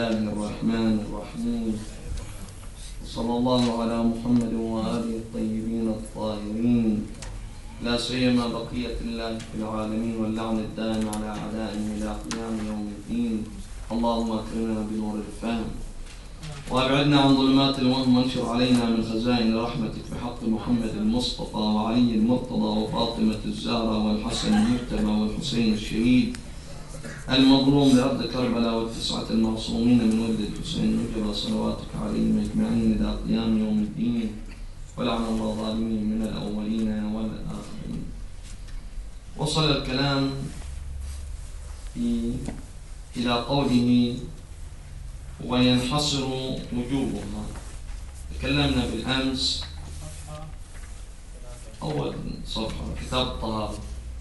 الله الرحمن الرحيم. صلى الله على محمد وآله الطيبين الطاهرين، لا سيما بقية الله في العالمين، واللعن الدائم على أعدائهم إلى قيام يوم الدين. اللهم أكرمنا بنور الفهم، وأبعدنا عن ظلمات الوهم، وانشر علينا من خزائن رحمتك بحق محمد المصطفى وعلي المرتضى وفاطمة الزهراء والحسن المجتبى والحسين الشهيد المظلوم لأرض كربلاء والتسعة المعصومين من ولد الحسين وجب صلواتك عليهم أجمعين إلى قيام يوم الدين، ولعن الله الظالمين من الأولين والآخرين. وصل الكلام إلى قوله وينحصر وجوبها. تكلمنا بالأمس أول صفحة كتاب الطهارة،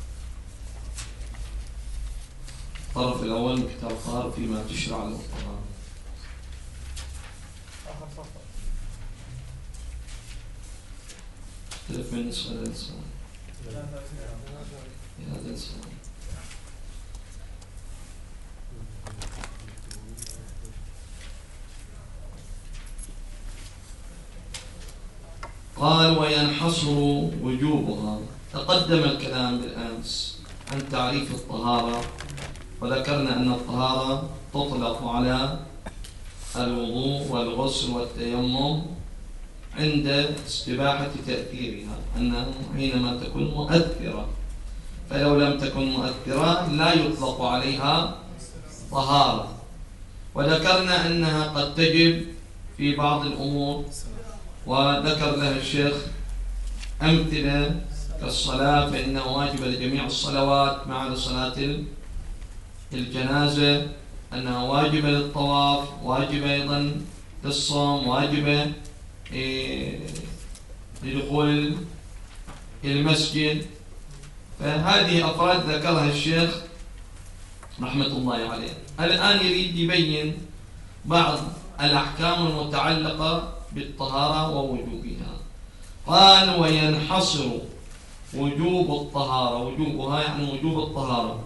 الطرف الأول من كتاب الطهارة فيما تشرع له الطهارة. اختلف من نسخة إلى نسخة هذا نسخة. قال وينحصر وجوبها. تقدم الكلام بالأمس عن تعريف الطهارة، وذكرنا أن الطهارة تطلق على الوضوء والغسل والتيمم عند استباحة تأثيرها، أنه حينما تكون مؤثرة، فلو لم تكن مؤثرة لا يطلق عليها طهارة. وذكرنا أنها قد تجب في بعض الأمور، وذكر لها الشيخ أمثلة كالصلاة، فإنه واجب لجميع الصلوات ما عدا صلاة الجنازة، أنها واجبة للطواف، واجبة أيضا للصوم، واجبة لدخول المسجد. فهذه أفراد ذكرها الشيخ رحمة الله عليه. الآن يريد يبين بعض الأحكام المتعلقة بالطهارة ووجوبها. قال وينحصر وجوب الطهارة، وجوبها يعني وجوب الطهارة،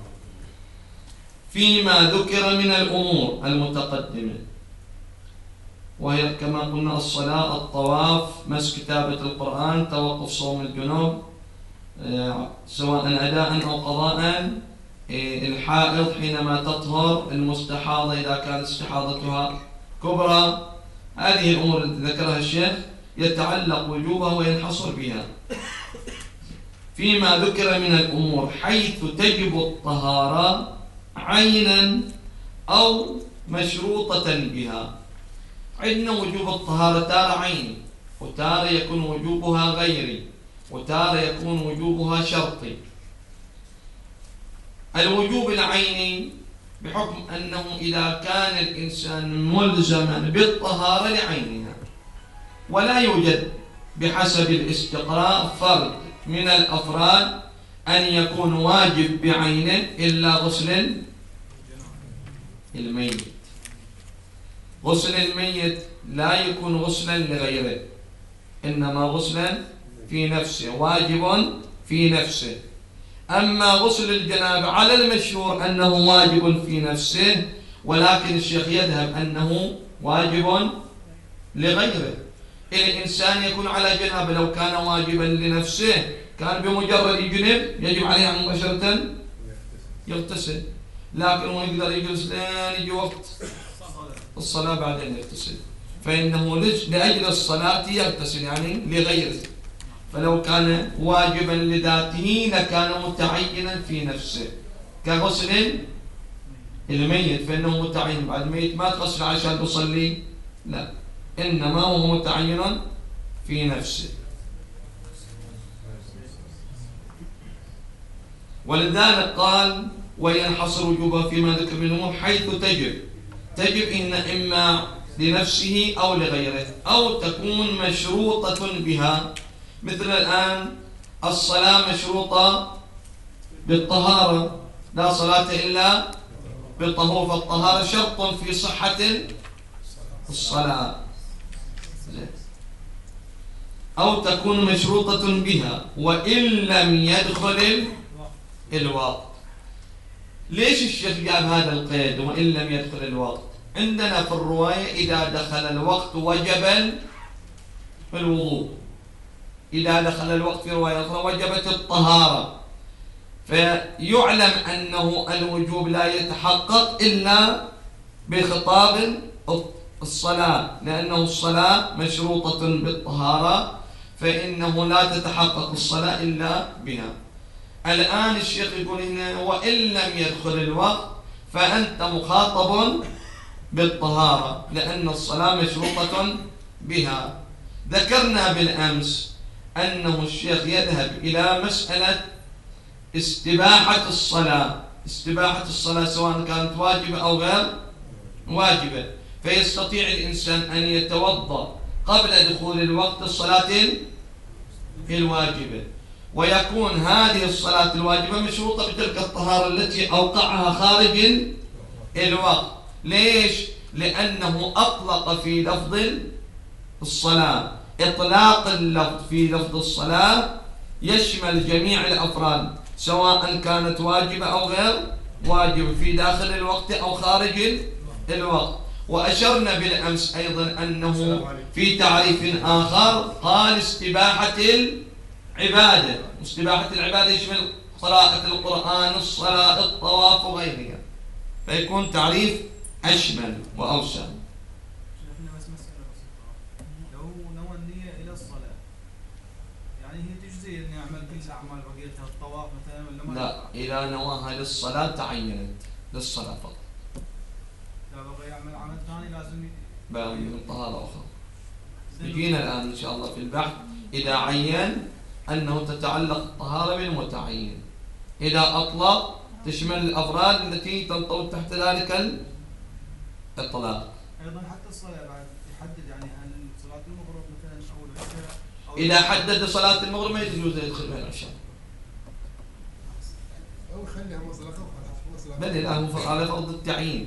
فيما ذكر من الأمور المتقدمة، وهي كما قلنا الصلاة، الطواف، مس كتابة القرآن، توقف صوم الجنوب سواء أداء أو قضاء، الحائض حينما تطهر، المستحاضة إذا كانت استحاضتها كبرى. هذه الأمور التي ذكرها الشيخ يتعلق وجوبها وينحصر بها فيما ذكر من الأمور، حيث تجب الطهارة عينا أو مشروطة بها. عندنا وجوب الطهارة تارة عيني، وتارة يكون وجوبها غيري، وتارة يكون وجوبها شرطي. الوجوب العيني بحكم أنه إذا كان الإنسان ملزما بالطهارة لعينها، ولا يوجد بحسب الاستقراء فرد من الأفراد أن يكون واجب بعينه إلا غسل الميت. غسل الميت لا يكون غسلا لغيره، إنما غسلا في نفسه، واجب في نفسه. أما غسل الجنابة على المشهور أنه واجب في نفسه، ولكن الشيخ يذهب أنه واجب لغيره. الإنسان يكون على جنابة، لو كان واجبا لنفسه كان بمجرد يجنب يجب عليه أن مباشرة يغتسل، لكن هو يقدر يجلس لين يجي وقت الصلاة بعدين يغتسل، فإنه لأجل الصلاة يغتسل يعني لغيره. فلو كان واجبا لذاته لكان متعينا في نفسه، كغسل الميت فإنه متعين. بعد الميت ما تغسل عشان تصلي، لا، إنما هو متعين في نفسه. ولذلك قال وينحصر وجوبها فيما ذكر من الأمور حيث تجب إن إما لنفسه أو لغيره، أو تكون مشروطة بها. مثل الآن الصلاة مشروطة بالطهارة، لا صلاة إلا بالطهور، فالطهارة شرط في صحة الصلاة. أو تكون مشروطة بها وإن لم يدخل الوقت. ليش الشيخ جاب هذا القيد وإن لم يدخل الوقت؟ عندنا في الرواية إذا دخل الوقت وجب الوضوء، إذا دخل الوقت في رواية وجبت الطهارة، فيعلم أنه الوجوب لا يتحقق إلا بخطاب الصلاة، لأنه الصلاة مشروطة بالطهارة، فإنه لا تتحقق الصلاة إلا بها. الآن الشيخ يقول هنا وإن لم يدخل الوقت فأنت مخاطب بالطهارة لأن الصلاة مشروطة بها. ذكرنا بالأمس أنه الشيخ يذهب إلى مسألة استباحة الصلاة، استباحة الصلاة سواء كانت واجبة أو غير واجبة، فيستطيع الإنسان أن يتوضأ قبل دخول الوقت الصلاة الواجبة، ويكون هذه الصلاة الواجبة مشروطة بتلك الطهارة التي أوقعها خارج الوقت. ليش؟ لأنه أطلق في لفظ الصلاة. إطلاق اللفظ في لفظ الصلاة يشمل جميع الأفراد سواء كانت واجبة أو غير واجبة، في داخل الوقت أو خارج الوقت. وأشرنا بالأمس أيضا أنه في تعريف آخر قال استباحة العبادة، استباحة العبادة يشمل قراءة القرآن، الصلاة، الطواف وغيرها، فيكون تعريف أشمل وأوسع. شيخنا بس مسألة بسيطة، لو نوى النية إلى الصلاة يعني هي تجزي إني أعمل كل الأعمال بقيتها الطواف مثلا ولا لا، إذا نواها للصلاة تعينت للصلاة فقط. لا بقى يعمل عمل ثاني لازم بقى من طهارة أخرى. يجينا الآن إن شاء الله في البحث إذا عين أنه تتعلق الطهارة بالمتعين، إذا أطلق تشمل الأفراد التي تنطوي تحت ذلك الإطلاق. أيضا حتى الصلاة بعد يحدد يعني هل صلاة المغرب مثلا أو العشاء إذا حدد صلاة المغرب ما يجوز يدخل بها العشاء. أو خليها مصلحة بل له على فرض التعيين.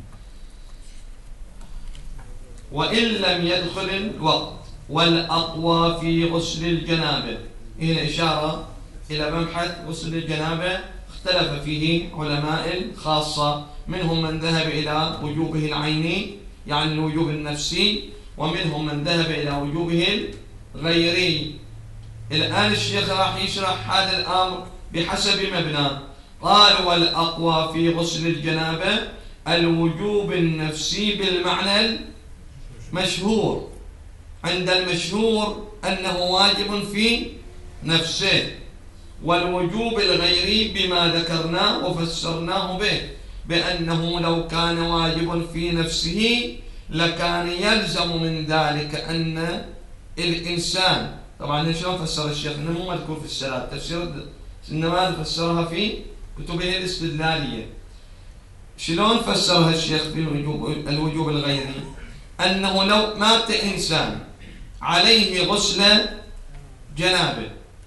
وإن لم يدخل الوقت والأقوى في غسل الجنابة. هنا إشارة إلى مبحث غسل الجنابة اختلف فيه علماء الخاصة، منهم من ذهب إلى وجوبه العيني يعني الوجوب النفسي، ومنهم من ذهب إلى وجوبه الغيري. الآن الشيخ راح يشرح هذا الأمر بحسب مبناه. قال والأقوى في غسل الجنابة الوجوب النفسي بالمعنى المشهور، عند المشهور أنه واجب في نفسه، والوجوب الغيري بما ذكرناه وفسرناه به بأنه لو كان واجب في نفسه لكان يلزم من ذلك أن الإنسان، طبعا شلون فسر الشيخ إنه مو مذكور في الصلاة، تفسير إنما فسرها في كتبه الاستدلالية. شلون فسرها الشيخ في الوجوب الغيري؟ أنه لو مات إنسان عليه غسل جنابه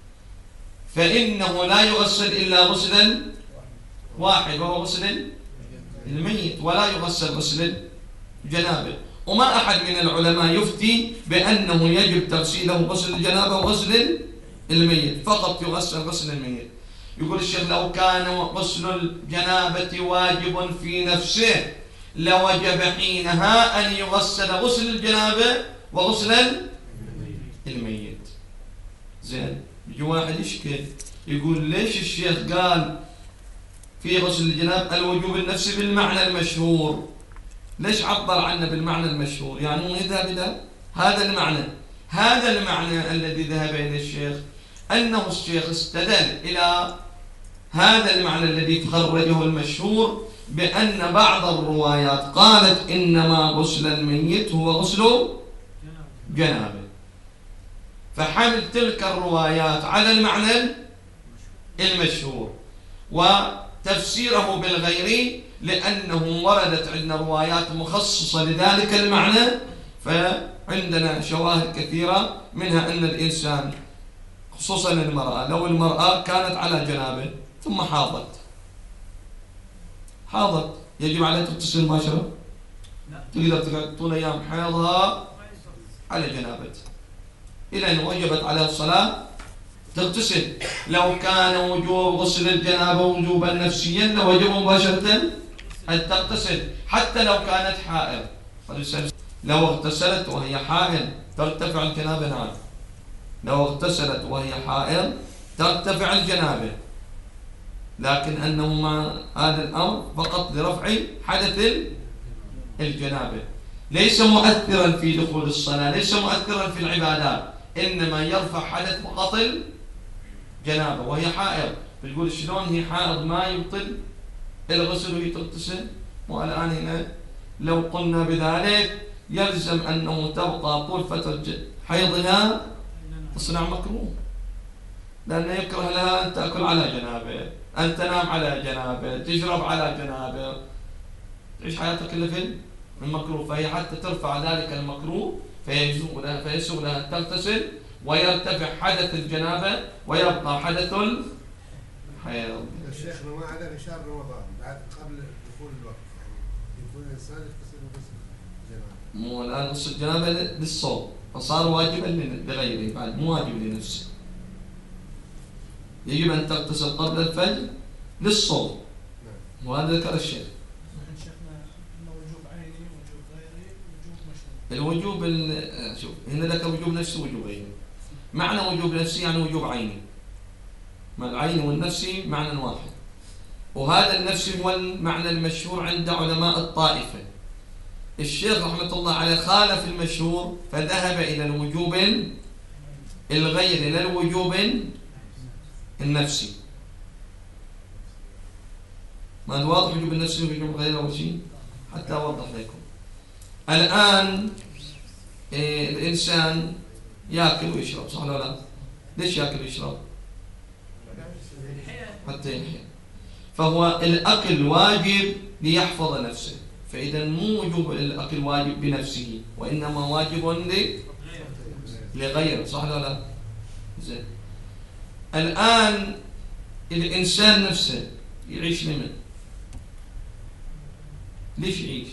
فإنه لا يغسل إلا غسلا واحد وهو غسل الميت، ولا يغسل غسل الجنابه. وما أحد من العلماء يفتي بأنه يجب تغسيله غسل الجنابه وغسل الميت، فقط يغسل غسل الميت. يقول الشيخ لو كان غسل الجنابة واجب في نفسه لوجب حينها أن يغسل غسل الجنابة وغسل الميت. زين، يجي واحد يشكل يقول ليش الشيخ قال في غسل الجناب الوجوب النفسي بالمعنى المشهور؟ ليش عبر عنه بالمعنى المشهور؟ يعني هو يذهب إلى هذا المعنى. هذا المعنى الذي ذهب إلى الشيخ أنه الشيخ استدل إلى هذا المعنى الذي خرجه المشهور بأن بعض الروايات قالت إنما غسل الميت هو غسل جنابه، فحمل تلك الروايات على المعنى المشهور وتفسيره بالغيري لأنه وردت عندنا روايات مخصصة لذلك المعنى. فعندنا شواهد كثيرة منها أن الإنسان خصوصا المرأة، لو المرأة كانت على جنابه ثم حاضت يجب عليها تغتسل مباشرة؟ تقدر تقعد طول أيام حيضها على جنابته إلى أن وجبت عليها الصلاة تغتسل. لو كان وجوب غسل الجنابة وجوبا نفسيا لوجب مباشرة أن تغتسل حتى لو كانت حائض. لو اغتسلت وهي حائض ترتفع الجنابة؟ نعم، لو اغتسلت وهي حائض ترتفع الجنابة، لكن أنه مع هذا الأمر فقط لرفع حدث الجنابة، ليس مؤثرا في دخول الصلاة، ليس مؤثرا في العبادات، إنما يرفع حدث فقط الجنابة وهي حائض. بتقول شلون هي حائض ما يبطل الغسل وهي تغتسل؟ والآن هنا لو قلنا بذلك يلزم أنه تبقى طول فترة حيضها تصنع مكروه، لأنه يكره لها أن تأكل على جنابه، أن تنام على جنابه، تشرب على جنابه، تعيش حياتها كلها في المكروه. فهي حتى ترفع ذلك المكروه فيسوغ لها أن تغتسل ويرتفع حدث الجنابة ويبقى حدث الحيض. الشيخ ما عدا شهر رمضان بعد قبل دخول الوقت يعني يكون الإنسان يغتسل غسل الجنابة. مو الآن غسل الجنابة للصوم فصار واجبا لغيره بعد، مو واجب لنفسه. يجب أن تغتسل قبل الفجر للصوم، وهذا ذكر الشيخ. الوجوب شوف هنا ذكر وجوب نفسي ووجوب عيني. معنى وجوب نفسي يعني وجوب عيني، ما العين والنفسي معنى واحد، وهذا النفسي هو المعنى المشهور عند علماء الطائفة. الشيخ رحمة الله عليه خالف المشهور فذهب إلى الوجوب الغير، إلى الوجوب النفسي. ما واضح وجوب النفسي ووجوب الغير أول شيء حتى أوضح لكم. الآن الإنسان يأكل ويشرب، صح ولا لا؟ ليش يأكل ويشرب؟ حتى يحيا. فهو الأكل واجب ليحفظ نفسه، فإذا مو وجوب الأكل واجب بنفسه، وإنما واجب لغيره، صح ولا لا؟ زين. الآن الإنسان نفسه يعيش لمن؟ ليش يعيش؟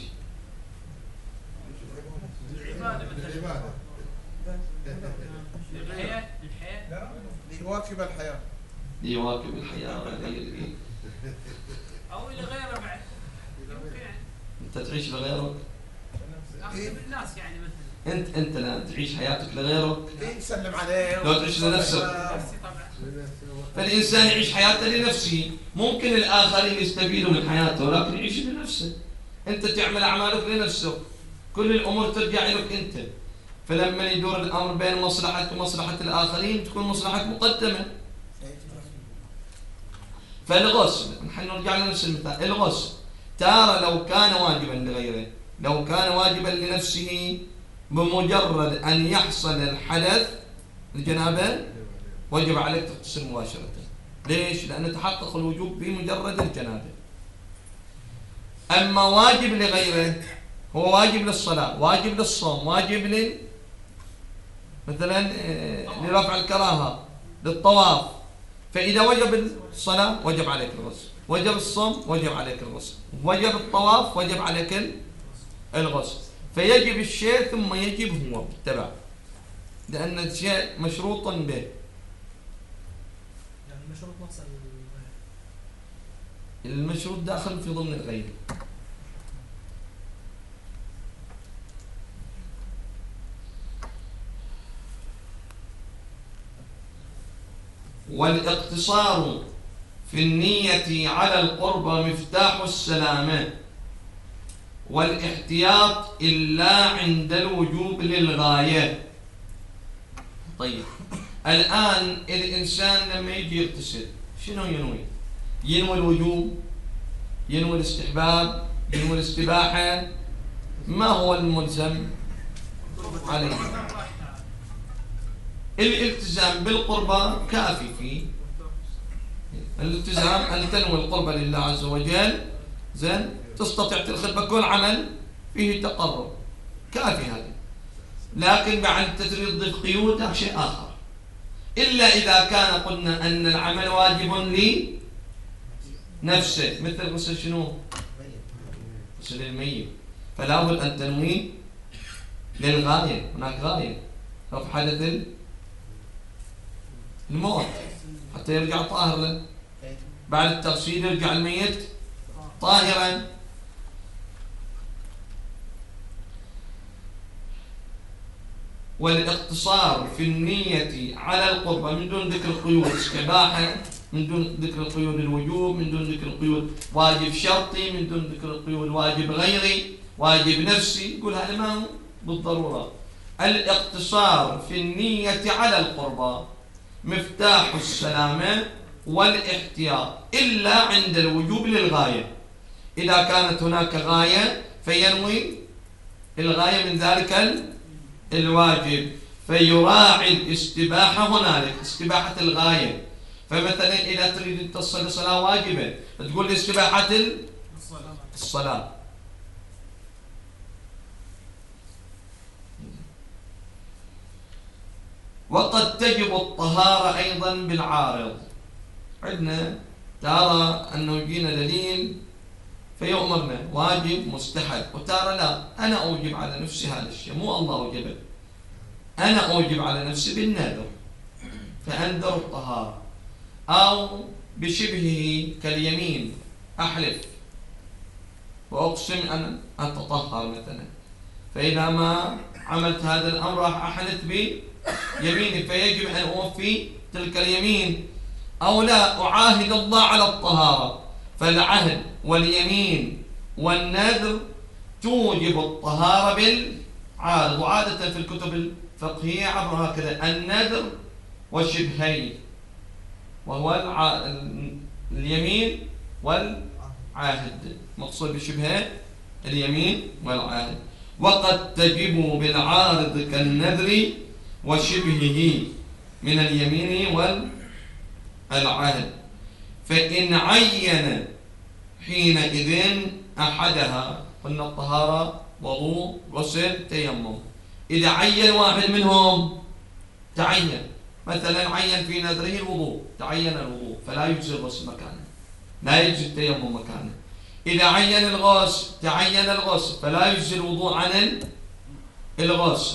ليواكب الحياة، ليواكب الحياة وغيره، أو لغيره بعد. أنت تعيش لغيرك؟ أغلب الناس يعني مثلا أنت لا تعيش حياتك لغيرك؟ سلم عليه لو تعيش لنفسك. فالإنسان يعيش حياته لنفسه، ممكن الآخرين يستفيدوا من حياته لكن يعيش لنفسه. أنت تعمل أعمالك لنفسك، كل الأمور ترجع لك أنت، فلما يدور الأمر بين مصلحة ومصلحة الآخرين تكون مصلحة مقدمة. فالغسل نحن نرجع لنفس المثال، الغسل تارة لو كان واجبا لغيره، لو كان واجبا لنفسه بمجرد أن يحصل الحدث الجنابة وجب عليك تغتسل مباشرة. ليش؟ لأن تحقق الوجوب بمجرد الجنابة. أما واجب لغيره هو واجب للصلاة، واجب للصوم، واجب مثلا لرفع الكراهة، للطواف. فإذا وجب الصلاة وجب عليك الغسل، وجب الصوم وجب عليك الغسل، وجب الطواف وجب عليك الغسل. فيجب الشيء ثم يجب هو بالتبع، لأن الشيء مشروط به. يعني المشروط نفس المشروط داخل في ضمن الغير. والاقتصار في النية على القربى مفتاح السلامة، والاحتياط إلا عند الوجوب للغاية. طيب الآن الإنسان لما يجي يغتسل شنو ينوي؟ ينوي الوجوب، ينوي الاستحباب، ينوي الاستباحة. ما هو الملزم عليه؟ الالتزام بالقربة كافي فيه. الالتزام أن تنوي القربة لله عز وجل، زين، تستطيع تدخل بكل عمل فيه تقرب، كافي هذا. لكن بعد تريد تضيف قيود شيء آخر، إلا إذا كان قلنا أن العمل واجب لنفسه، مثل غسل شنو؟ غسل الميت، فلا بد أن تنوي للغاية. هناك غاية، رفع حدث الموت حتى يرجع طاهر له، بعد التغسيل يرجع الميت طاهرا. والاقتصار في النية على القربة من دون ذكر القيود استباحة، من دون ذكر القيود الوجوب، من دون ذكر القيود واجب شرطي، من دون ذكر القيود واجب غيري، واجب نفسي، يقول هذا ما هو بالضرورة. الاقتصار في النية على القربة مفتاح السلامة والاحتياط إلا عند الوجوب للغاية. إذا كانت هناك غاية فينوي الغاية من ذلك الواجب، فيراعي الاستباحة هنالك، استباحة الغاية. فمثلا إذا تريد أن تصلي صلاة واجبة تقول لي استباحة الصلاة. وقد تجب الطهارة أيضا بالعارض. عندنا ترى أنه يجينا دليل فيؤمرنا واجب مستحب، وترى لا أنا أوجب على نفسي هذا الشيء، مو الله أوجبه، أنا أوجب على نفسي بالنذر فأنذر الطهارة. أو بشبهه كاليمين، أحلف وأقسم أن أتطهر مثلا، فإذا ما عملت هذا الأمر راح أحلف بيميني فيجب أن أوفي تلك اليمين. أو لا أعاهد الله على الطهارة، فالعهد واليمين والنذر توجب الطهارة بالعارض. وعادة في الكتب الفقهية عبر هكذا النذر وشبهين، وهو اليمين والعهد، مقصود بشبهه اليمين والعهد. وقد تجب بالعارض كالنذر وشبهه من اليمين والعهد، فإن عين حينئذ أحدها، قلنا الطهارة وضوء غسل تيمم، إذا عين واحد منهم تعين، مثلا عين في نذره الوضوء تعين الوضوء فلا يجزي الغسل مكانه، لا يجزي التيمم مكانه. إذا عين الغسل تعين الغسل فلا يجزي الوضوء عن الغسل.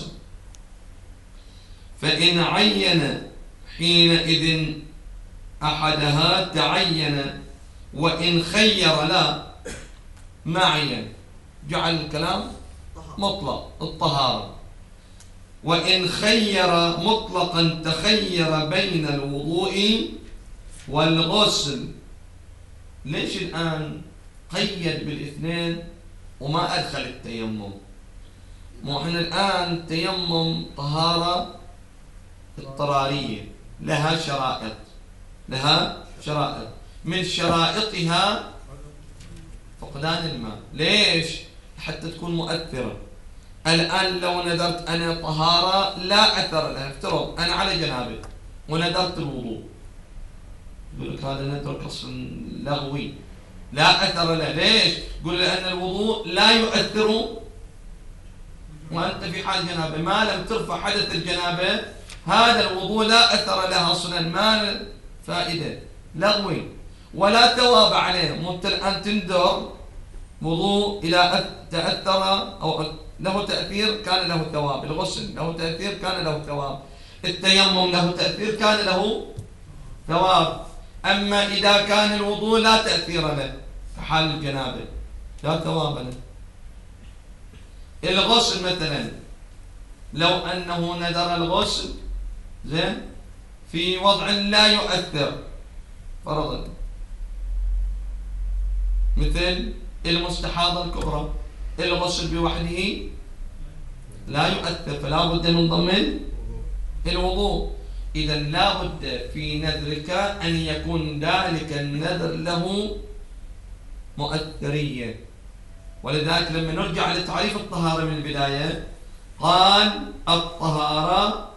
فإن عين حينئذ أحدها تعين، وإن خير لا ما عين، جعل الكلام مطلق الطهارة. وإن خير مطلقا تخير بين الوضوء والغسل. ليش الآن قيد بالاثنين وما أدخل التيمم؟ مو احنا الآن التيمم طهارة اضطرارية لها شرائط، لها شرائط، من شرائطها فقدان الماء. ليش؟ حتى تكون مؤثرة. الآن لو نذرت أنا طهارة لا أثر لها، افترض أنا على جنابه ونذرت الوضوء، يقول لك هذا نذر أصلا لغوي لا أثر له. ليش؟ يقول لأن الوضوء لا يؤثر وأنت في حال جنابه، ما لم ترفع حدث الجنابه هذا الوضوء لا أثر له أصلا، ما فائدة، لغوي ولا ثواب عليه. مو الآن تنذر وضوء إلى تأثر أو له تأثير كان له ثواب، الغسل له تأثير كان له ثواب، التيمم له تأثير كان له ثواب. أما إذا كان الوضوء لا تأثير له كحال الجنابة لا ثواب له. الغسل مثلا لو أنه نذر الغسل زين في وضع لا يؤثر فرضا، مثل المستحاضة الكبرى، الغسل بوحده لا يؤثر فلا بد من ضمن الوضوء. إذا لا بد في نذرك أن يكون ذلك النذر له مؤثرية. ولذلك لما نرجع لتعريف الطهارة من البداية قال الطهارة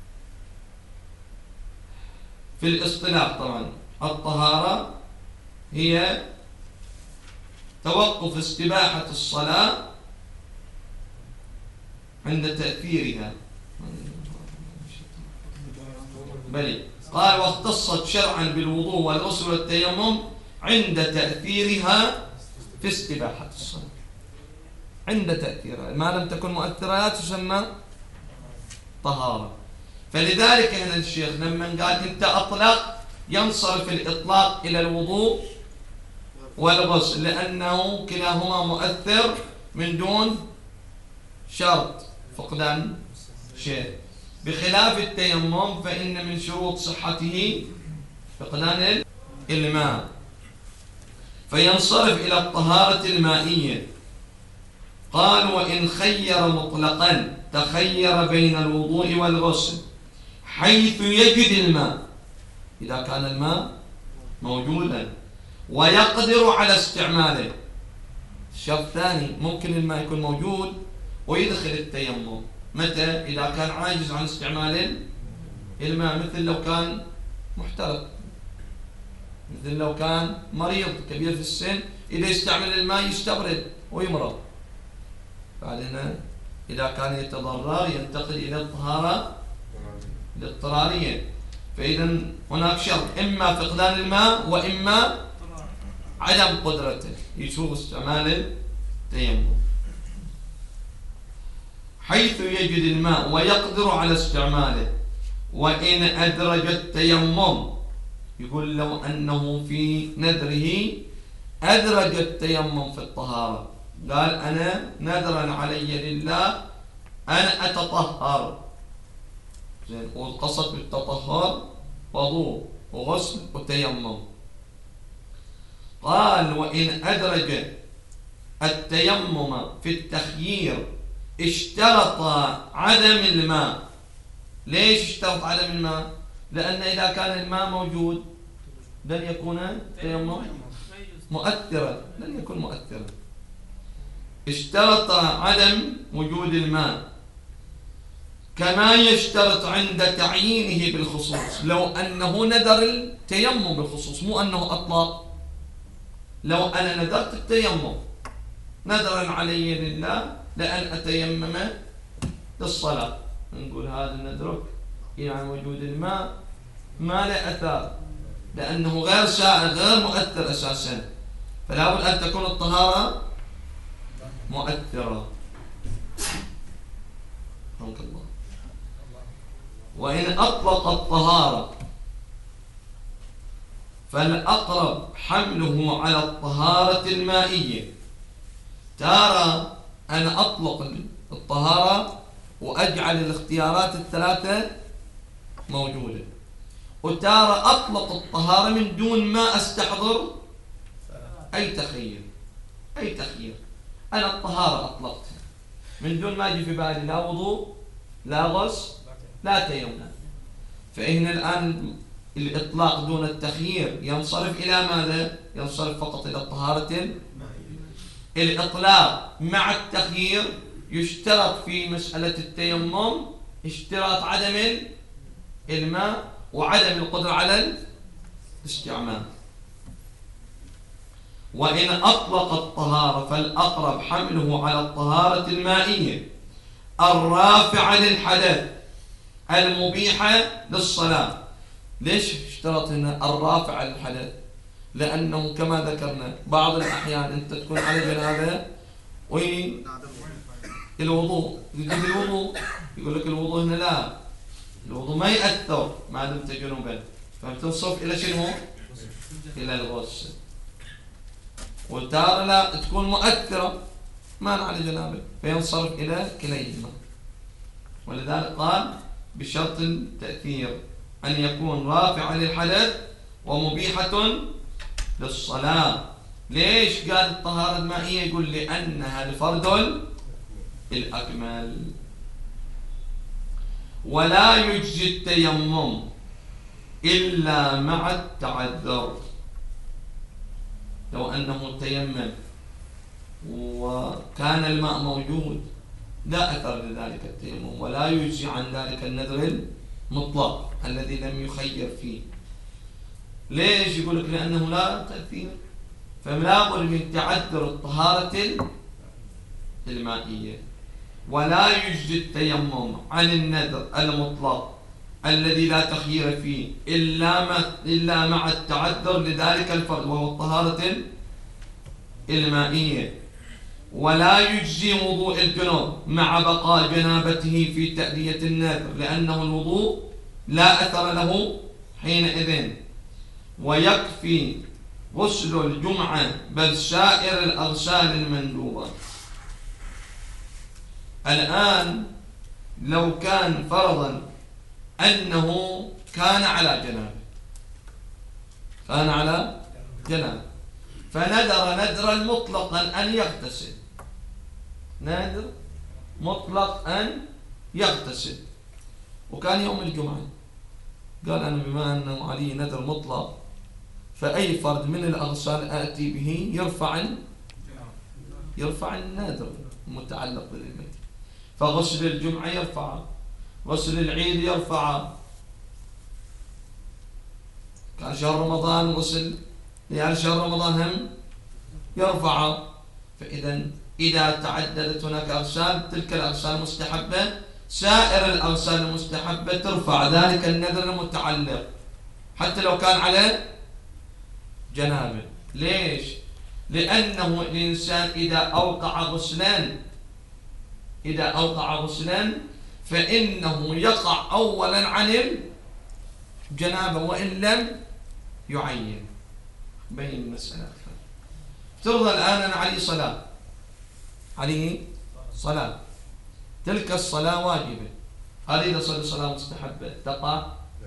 في الاصطلاح طبعا الطهارة هي توقف استباحة الصلاة عند تأثيرها. بلي قال واختصت شرعا بالوضوء والغسل والتيمم عند تأثيرها في استباحة الصلاة، عند تأثيرها، ما لم تكن مؤثرة لا تسمى طهارة. فلذلك هنا الشيخ لما قال انت أطلق ينصرف الإطلاق إلى الوضوء والغسل لأنه كلاهما مؤثر من دون شرط فقدان شيء. بخلاف التيمم فإن من شروط صحته فقدان الماء، فينصرف إلى الطهارة المائية. قال وإن خير مطلقا تخير بين الوضوء والغسل حيث يجد الماء، إذا كان الماء موجودا ويقدر على استعماله. الشرط الثاني ممكن الماء يكون موجود ويدخل التيمم، متى؟ إذا كان عاجز عن استعمال الماء، مثل لو كان محترق، مثل لو كان مريض كبير في السن، إذا يستعمل الماء يستبرد ويمرض. بعدين إذا كان يتضرر ينتقل إلى الطهارة الاضطرارية. فإذا هناك شرط، إما فقدان الماء وإما عدم قدرته يشوف استعمال التيمم. حيث يجد الماء ويقدر على استعماله. وإن أدرج التيمم، يقول لو أنه في نذره أدرج التيمم في الطهارة، قال أنا نذرا علي لله أن أتطهر، والقصد بالتطهر وضوء وغسل وتيمم. قال وإن أدرج التيمم في التخيير اشترط عدم الماء. ليش اشترط عدم الماء؟ لأن إذا كان الماء موجود لن يكون التيمم مؤثرا، لن يكون مؤثرا. اشترط عدم وجود الماء، كما يشترط عند تعيينه بالخصوص. لو أنه نذر التيمم بالخصوص، مو أنه أطلق. لو أنا نذرت التيمم نذرا علي لله لأن أتيمم للصلاة، نقول هذا ندرك يعني وجود الماء ما له أثار، لأنه غير سائغ غير مؤثر أساسا، فلا بد أن تكون الطهارة مؤثرة. رحمك الله. وإن أطلق الطهارة فالأقرب حمله على الطهارة المائية. تارى أنا أطلق الطهارة وأجعل الاختيارات الثلاثة موجودة، وتارى أطلق الطهارة من دون ما أستحضر أي تخيير. أي تخيير، أنا الطهارة أطلقت من دون ما يجي في بالي لا وضوء لا غسل لا تيمم. فإن الآن الإطلاق دون التخيير ينصرف إلى ماذا؟ ينصرف فقط إلى الطهارة. الإطلاق مع التخيير يشترط في مسألة التيمم اشتراط عدم الماء وعدم القدرة على الاستعمال. وإن أطلق الطهارة فالأقرب حمله على الطهارة المائية الرافعة للحدث المبيحة للصلاة. ليش اشترط هنا الرافعة للحدث؟ لأنه كما ذكرنا بعض الأحيان أنت تكون على جنابة الوضوء يجيب الوضوء يقول لك الوضوء هنا لا، الوضوء ما يأثر ما دمت جنوبا، فبتنصرف إلى شنو؟ إلى الغسل. والتارة لا تكون مؤثرة ما على جنابه فينصرف إلى كليهما. ولذلك قال بشرط التأثير أن يكون رافعا للحدث ومبيحة للصلاة. ليش قال الطهارة المائية؟ يقول لأنها الفرد الأكمل. ولا يجزي التيمم إلا مع التعذر. لو أنه تيمم وكان الماء موجود لا أثر لذلك التيمم، ولا يجزي عن ذلك النذر المطلق الذي لم يخير فيه. ليش؟ يقول لك لأنه لا تأثير، فلا بد من تعذر الطهارة المائية. ولا يجزي التيمم عن النذر المطلق الذي لا تخيير فيه إلا مع التعذر لذلك الفرد وهو الطهارة المائية. ولا يجزي وضوء الجنوب مع بقاء جنابته في تأدية النذر، لأنه الوضوء لا أثر له حينئذ. ويكفي غسل الجمعة بل سائر الأغسال المندوبة. الآن لو كان فرضا أنه كان على جنابه فندر ندرا مطلقا أن يغتسل، نادر مطلق أن يغتسل، وكان يوم الجمعة، قال أنا بما أنه علي ندر مطلق فأي فرد من الأغسال آتي به يرفع النادر المتعلق بالميت، فغسل الجمعة يرفعه، غسل العيد يرفعه، كان شهر رمضان غسل ليالي شهر رمضان هم يرفعه. إذا تعددت هناك أغسال تلك الأغسال مستحبة، سائر الأغسال المستحبة ترفع ذلك النذر المتعلق حتى لو كان على جنابه. ليش؟ لأنه الإنسان إذا أوقع غسلان فإنه يقع أولا عن الجنابة وإن لم يعين. بين المسألة أكثر. افترض الآن أن عليه صلاة، تلك الصلاة واجبة، هل إذا صلى صلاة مستحبة تقع؟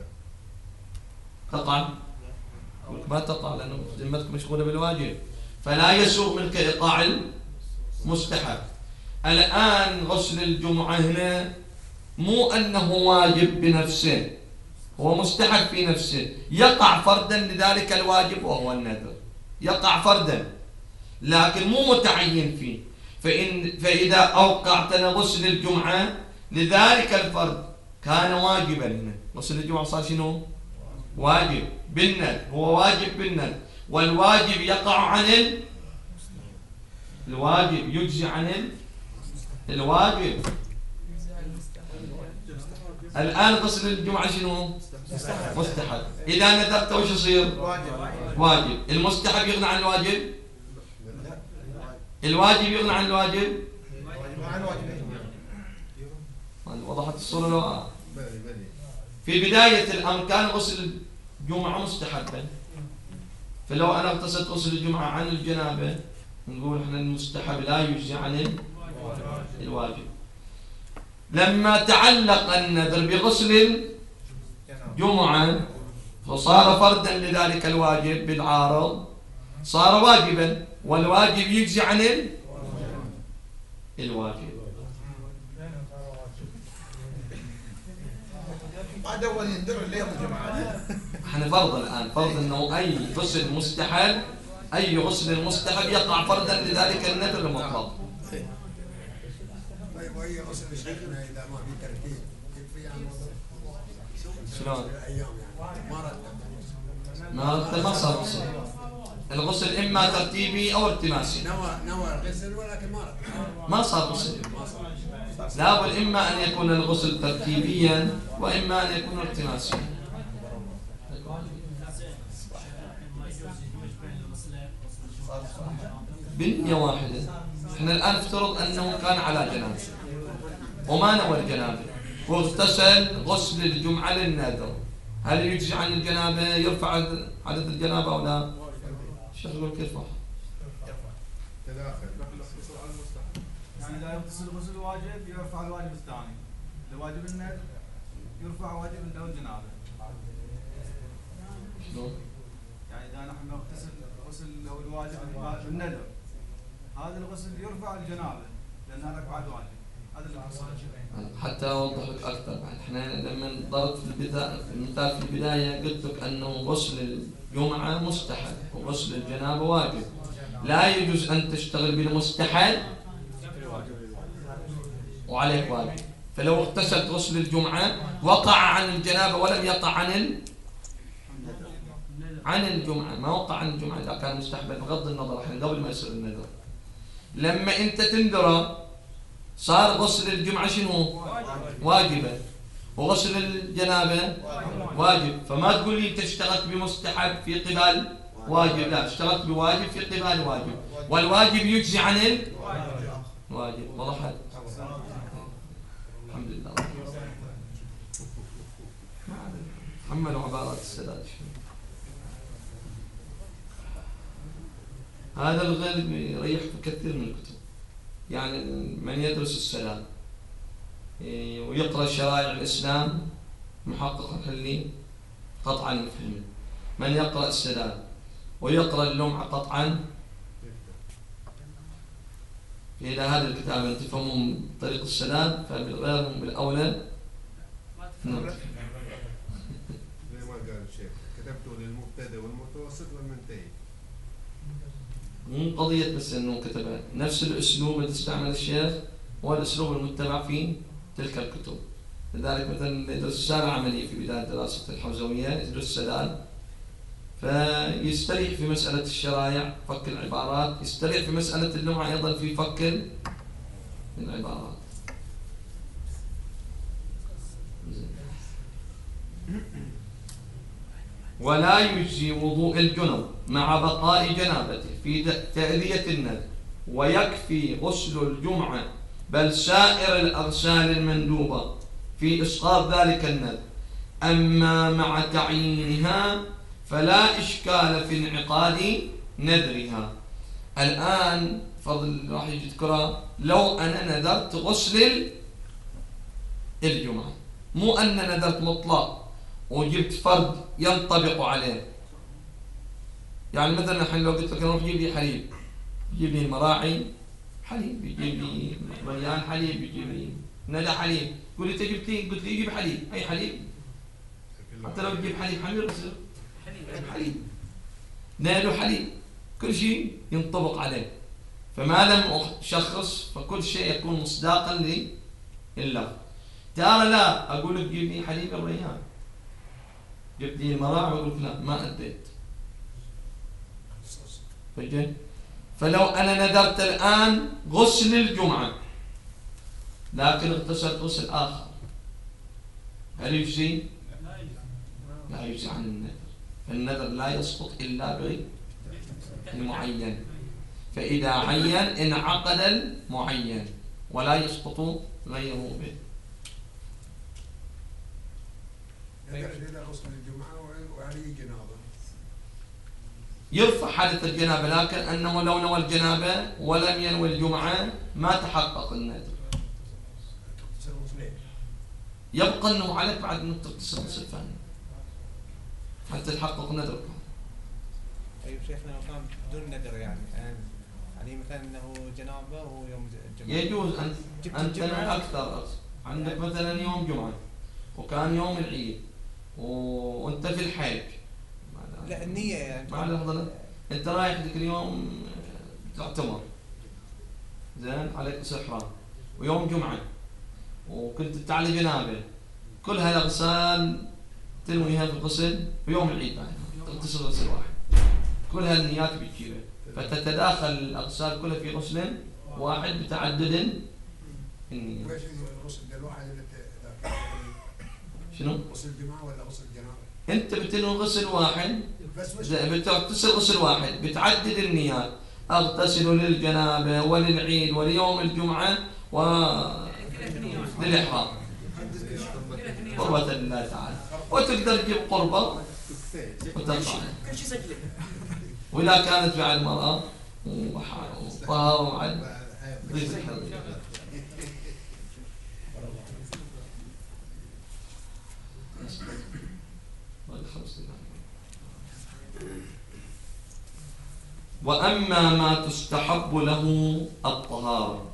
ما تقع لأنه ذمتك مشغولة بالواجب، فلا يسوغ منك إيقاع المستحب. الآن غسل الجمعة هنا مو أنه واجب بنفسه، هو مستحب في نفسه، يقع فردا لذلك الواجب وهو النذر، يقع فردا لكن مو متعين فيه. فإذا أوقعت غسل الجمعة لذلك الفرد كان واجبا هنا، غسل الجمعة صار شنو؟ واجب بالنذر، هو واجب بالنذر، والواجب يقع عن الواجب، يجزي عن الواجب. الآن غسل الجمعة شنو؟ مستحب. إذا ندرت وش يصير؟ واجب. المستحب يغنى عن الواجب؟ الواجب يغنى عن الواجب؟ وضحت الصورة لو في بداية الأمر كان غسل الجمعة مستحبا، فلو أنا اغتسلت غسل الجمعة عن الجنابة نقول احنا المستحب لا يجزي عن الواجب. لما تعلق النذر بغسل الجمعة فصار فردا لذلك الواجب بالعارض، صار واجبا، والواجب يجزي عن الواجب. بعد أول يندر اليوم الجمعة. احنا فرض الآن فرض أنه أي غسل مستحب، أي غسل مستحب يقع فردا لذلك النذر المطلق. طيب وهي غسل شيخنا إذا ما في ترتيب كيف يعني؟ شلون؟ الأيام يعني ما صار غسل. الغسل إما ترتيبي أو التماسي. نوى الغسل ولكن ما صار غسل. لا بل إما أن يكون الغسل ترتيبيا وإما أن يكون التماسيا. بنية واحدة. احنا الآن افترض أنه كان على جنابه وما نوى الجنابه واغتسل غسل الجمعة للنذر، هل يجزي عن الجنابه؟ يرفع عدد الجنابه أو لا؟ شو يقول كيف راح؟ يعني إذا يغتسل غسل واجب يرفع الواجب الثاني، إذا واجب النذر يرفع واجب الجنابه. شلون؟ يعني إذا نحن نغتسل غسل لو الواجب النذر، هذا الغسل يرفع الجنابه لأن هذا بعد واجب. هذا اللي حصل. حتى أوضح لك أكثر، احنا لما ضربت المثال في البداية قلت لك أنه غسل الجمعة مستحب وغسل الجنابة واجب، لا يجوز أن تشتغل بالمستحب وعليك واجب. فلو اغتسلت غسل الجمعة وقع عن الجنابة ولم يقع عن الجمعة، ما وقع عن الجمعة إذا كان مستحبا بغض النظر احنا قبل ما يصير النذر. لما أنت تندره صار غسل الجمعة شنو؟ واجبا، وغسل الجنابة واجب، فما تقول لي أنت اشتغلت بمستحب في قبال واجب، لا، اشتغلت بواجب في قبال واجب، والواجب يجزي عن الواجب. وضحت؟ الحمد لله. حملوا عبارات السداد. هذا الغالب يريح في كثير من الكتب، يعني من يدرس السلام ويقرأ شرائع الإسلام محقق الحلي قطعا يفهم. من يقرأ السداد ويقرأ اللمعة قطعا، إذا هذا الكتاب أن تفهمون طريق السداد فبالغيرهم بالأولى ما زي ما قال الشيخ كتبته للمبتدئ والمتوسط والمنتهي. مو قضية بس أنه كتبها، نفس الأسلوب اللي استعمل الشيخ هو الأسلوب المتبع في تلك الكتب. لذلك مثلا يدرس السنة عملية في بداية دراسة الحوزوية يدرس السداد فيستريح في مسألة الشرائع فك العبارات، يستريح في مسألة اللمعة أيضا في فك العبارات. ولا يجزي وضوء الجنب مع بقاء جنابته في تأذية النذر، ويكفي غسل الجمعة بل سائر الأغسال المندوبة في إسقاط ذلك النذر. أما مع تعيينها فلا إشكال في انعقاد نذرها. الآن فضل راح يجي تذكره، لو أنا نذرت غسل الجمعة، مو أن نذرت مطلق وجبت فرد ينطبق عليه. يعني مثلا الحين لو قلت لك روح جيب لي حليب، يجيب لي مراعي حليب، يجيب لي ريان حليب، يجيب لي ندى حليب، يقول لي انت جبتي، قلت لي جيب حليب، اي حليب؟ حتى لو تجيب حليب حمير يصير حليب، نادو حليب، كل شيء ينطبق عليه. فما لم أشخص فكل شيء يكون مصداقا لللفظ. ترى لا أقول لك جيب لي حليب الريان، جبت لي المراعي وأقول لك لا ما أديت. فجأة فلو أنا نذرت الآن غسل الجمعة لكن اغتسلت غسل آخر، هل يجزي؟ لا يجزي عن النذر. النذر لا يسقط إلا بالمعين، فإذا عين انعقد المعين ولا يسقط غيره به. إذا غسل الجمعة وعليه جنابة يرفع حادث الجنابة، لكن أنه لو نوى الجنابة ولم ينوي الجمعة ما تحقق النذر. يبقى أنه عليك بعد أنك تغتسل غسل ثاني حتى تحقق نذرك. طيب شيخنا لو كان بدون نذر يعني مثلا انه جنابه ويوم الجمعه يجوز أن تنوي أكثر. عندك مثلا يوم جمعة وكان يوم العيد وأنت في الحج، لا النية يعني مع لحظة أنت رايح ذيك اليوم تعتمر زين عليك إحرام ويوم جمعة وكنت تعلي جنابه، كل هالأغسال تنويها في الغسل ويوم العيد بعد تغتسل غسل واحد، كل هالنيات بتجيبها فتتداخل الأغسال كلها في غسل واحد بتعدد النيات. وإيش غسل الواحد اللي شنو؟ غسل الجمعة ولا غسل الجنابة؟ أنت بتنوي غسل واحد، بتغتسل غسل واحد بتعدد النيات، أغتسل للجنابة وللعيد وليوم الجمعة وللإحرام قربة لله تعالى، وتقدر تجيب قربة وترفع. وإذا كانت بعد مرأة وطهارة بعد ضيف الحرية. وأما ما تستحب له الطهارة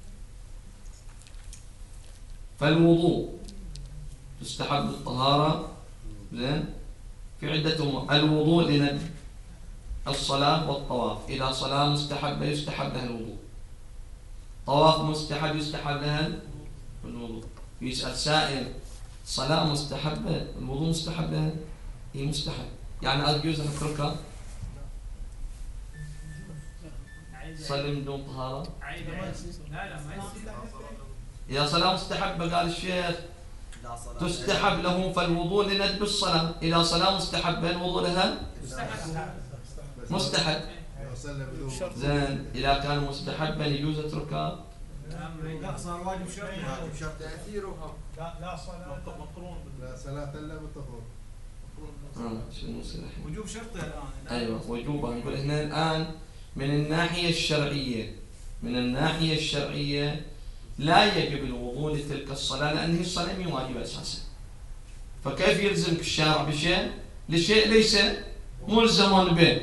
فالوضوء تستحب الطهارة زين في عدة أمور. الوضوء لندب الصلاة والطواف، إذا صلاة مستحبة يستحب لها الوضوء، طواف مستحب يستحب لها الوضوء. يسأل سائل صلاة مستحبة الوضوء مستحب لها؟ هي مستحب يعني أجوز أن أتركها صلي من دون طهارة؟ لا ما يصير. إذا صلاة مستحبة قال الشيخ تستحب له فالوضوء لندب الصلاة، إذا صلاة مستحبة الوضوء لها مستحب. زين إذا كان مستحبا يجوز أتركها؟ لا صار واجب شرطي، واجب شرط تأثيرها. لا صلاة مقرون لا صلاة إلا بالطهور. شنو يصير الحين؟ وجوب شرطي الآن. أيوة وجوبا. نقول هنا الآن من الناحية الشرعية، من الناحية الشرعية لا يجب الوضوء لتلك الصلاة لأن هي الصلاة مي واجبة أساسا. فكيف يلزمك الشارع بشيء لشيء ليس ملزم به؟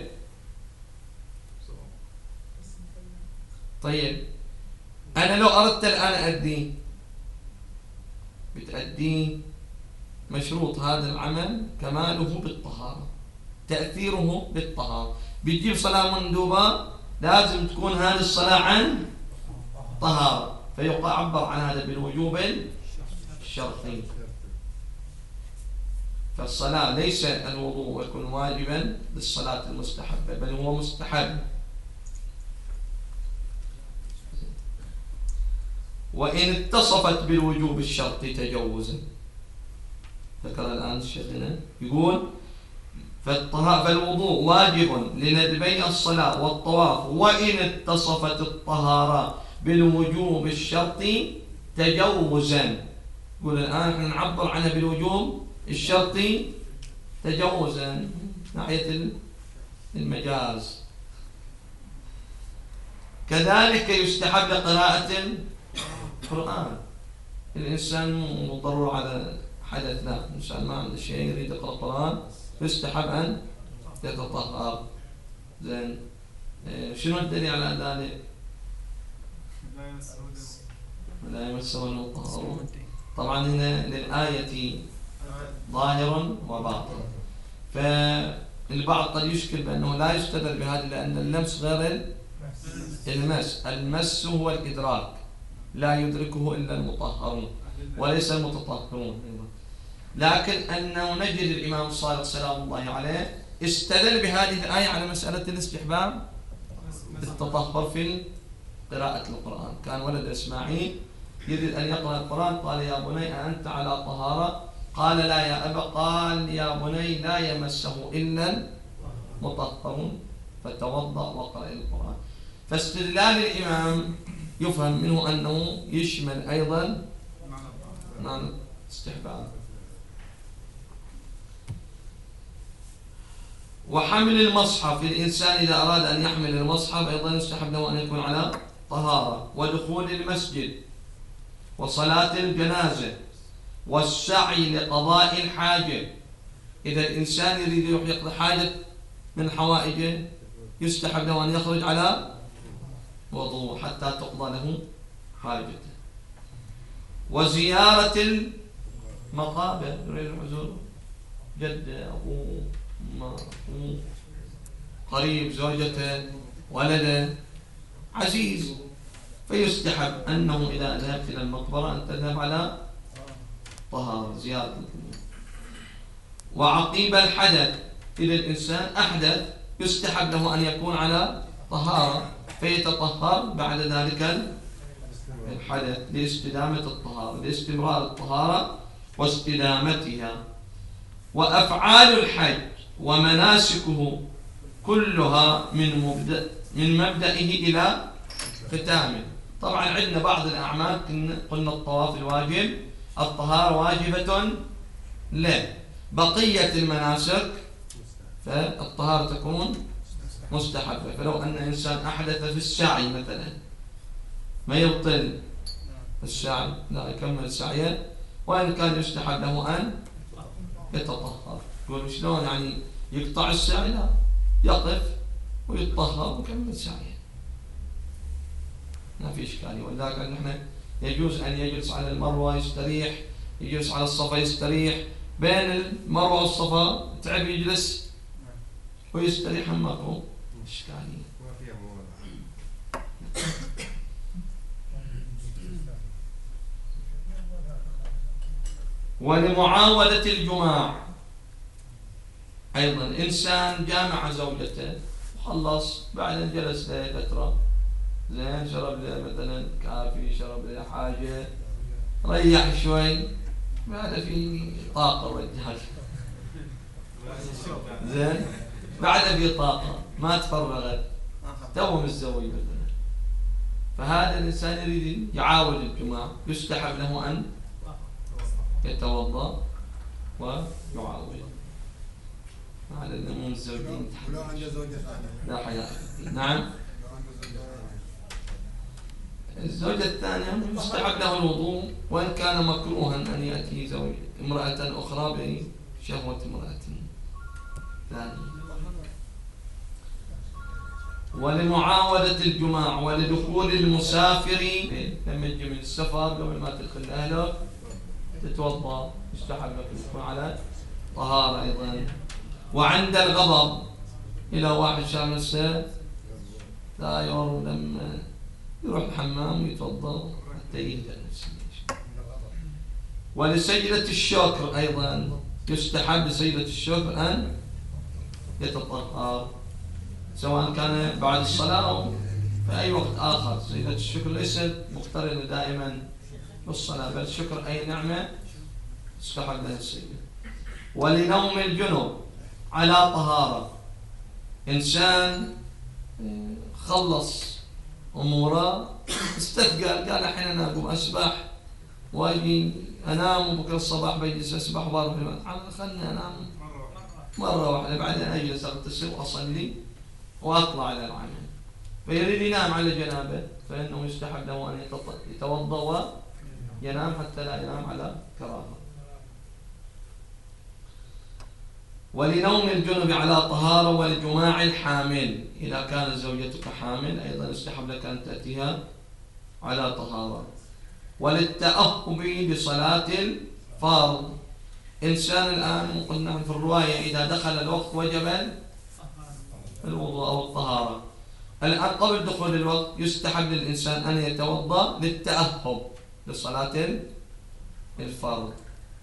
طيب أنا لو أردت الآن أديه بتأديه، مشروط هذا العمل كماله بالطهارة، تأثيره بالطهارة. بتجيب صلاة مندوبة لازم تكون هذه الصلاة عن طهارة، فيعبر عن هذا بالوجوب الشرطي. فالصلاة ليس الوضوء يكون واجبا للصلاة المستحبة، بل هو مستحب. وإن اتصفت بالوجوب الشرطي تجوزا، ذكر الآن الشيخ هنا يقول فالوضوء واجب لندبي الصلاة والطواف وإن اتصفت الطهارة بالوجوب الشرطي تجوزا. يقول الآن احنا نعبر عنها بالوجوب الشرطي تجوزا ناحية المجاز. كذلك يستحب قراءة القرآن. الإنسان مو ضروري على حدث، لا، الإنسان ما عنده شيء يريد يقرأ القرآن يستحب أن يتطهر. زين، شنو الدليل على ذلك؟ لا يمسه المطهرون. طبعا هنا للآية ظاهر وباطن، فالبعض قد يشكل بأنه لا يستدل بهذا لأن اللمس غير المس. المس هو الإدراك، لا يدركه إلا المطهرون وليس المتطهرون. لكن أنه نجد الإمام الصادق سلام الله عليه استدل بهذه الآية على مسألة الاستحباب بالتطهر في قراءة القرآن. كان ولد إسماعيل يريد أن يقرأ القرآن، قال يا بني أنت على طهارة؟ قال لا يا أبا. قال يا بني لا يمسه إلا المطهرون، فتوضأ وقرأ القرآن. فاستدلال الإمام يفهم منه أنه يشمل أيضا معنى استحباب. وحمل المصحف، الإنسان إذا أراد أن يحمل المصحف أيضا يستحب له أن يكون على طهارة. ودخول المسجد وصلاة الجنازة والسعي لقضاء الحاجة. إذا الإنسان يريد يقضي حاجة من حوائجه يستحب له أن يخرج على وضوء حتى تقضى له حاجته. وزيارة المقابر، يريد الحضور جده أبوه قريب زوجته ولده عزيز، فيستحب أنه إذا ذهبت إلى المقبرة أن تذهب على طهارة زيارة القبور. وعقيب الحدث، إذا الإنسان أحدث يستحب له أن يكون على طهارة فيتطهر بعد ذلك الحدث لاستدامة الطهارة، لاستمرار الطهارة واستدامتها. وأفعال الحج ومناسكه كلها من مبدئه إلى ختامه. طبعا عندنا بعض الأعمال قلنا الطواف الواجب، الطهارة واجبة له. بقية المناسك فالطهارة تكون مستحبة. فلو أن إنسان أحدث في السعي مثلا ما يبطل السعي، لا يكمل السعي، وإن كان يستحب له أن يتطهر. يقول شلون يعني يقطع السعي؟ لا، يقف ويتطهر ويكمل سعيه، ما في إشكالية. ولذلك نحن يجوز أن يجلس على المروة يستريح، يجلس على الصفا يستريح، بين المروة والصفا تعب يجلس ويستريح، ماكو إشكالية. ولمعاودة الجماع أيضا، إنسان جامع زوجته وخلص بعدين جلس له فترة، زين، شرب له مثلا كافي، شرب له حاجة، ريح شوي، بعد في طاقة الرجال، زين، بعد في طاقة ما تفرغت، تو متزوج مثلا، فهذا الإنسان يريد يعاود الجماع، يستحب له أن يتوضأ ويعاود. هذا الأمور الزوجين لا حياء. نعم. الزوجة الثانية يستحب له الوضوء وإن كان مكروها أن يأتي زوج امرأة أخرى بشهوة امرأة ثانية. ولمعاودة الجماع ولدخول المسافر لما يجي من السفر قبل ما تدخل أهله تتوضأ، يستحب لك تكون على طهارة أيضا. وعند الغضب إلى واحد شام السيف لا يور لما يروح الحمام ويتوضأ حتى يهدأ نفسه. ولسجدة الشكر أيضا يستحب لسجدة الشكر أن يتطهر سواء كان بعد الصلاة أو في أي وقت آخر. سجدة الشكر ليست مقترنة دائما بالصلاة، بل شكر أي نعمة يستحب لها السجدة. ولنوم الجنب على طهارة، إنسان خلص أموره استثقل قال الحين أنا أقوم أسبح وأجي أنام وبكرة الصباح بجلس أسبح وأروح خلني أنام مرة واحدة بعدين أجلس أغتسل وأصلي وأطلع على العمل. فيريد ينام على جنابه فإنه يستحب له أن يتوضأ وينام حتى لا ينام على كراهة. ولنوم الجنب على طهارة. ولجماع الحامل إذا كانت زوجتك حامل أيضا يستحب لك أن تأتيها على طهارة. وللتأهب لصلاة الفرض، إنسان الآن قلنا في الرواية إذا دخل الوقت وجب الوضوء أو الطهارة. الآن قبل دخول الوقت يستحب للإنسان أن يتوضأ للتأهب لصلاة الفرض.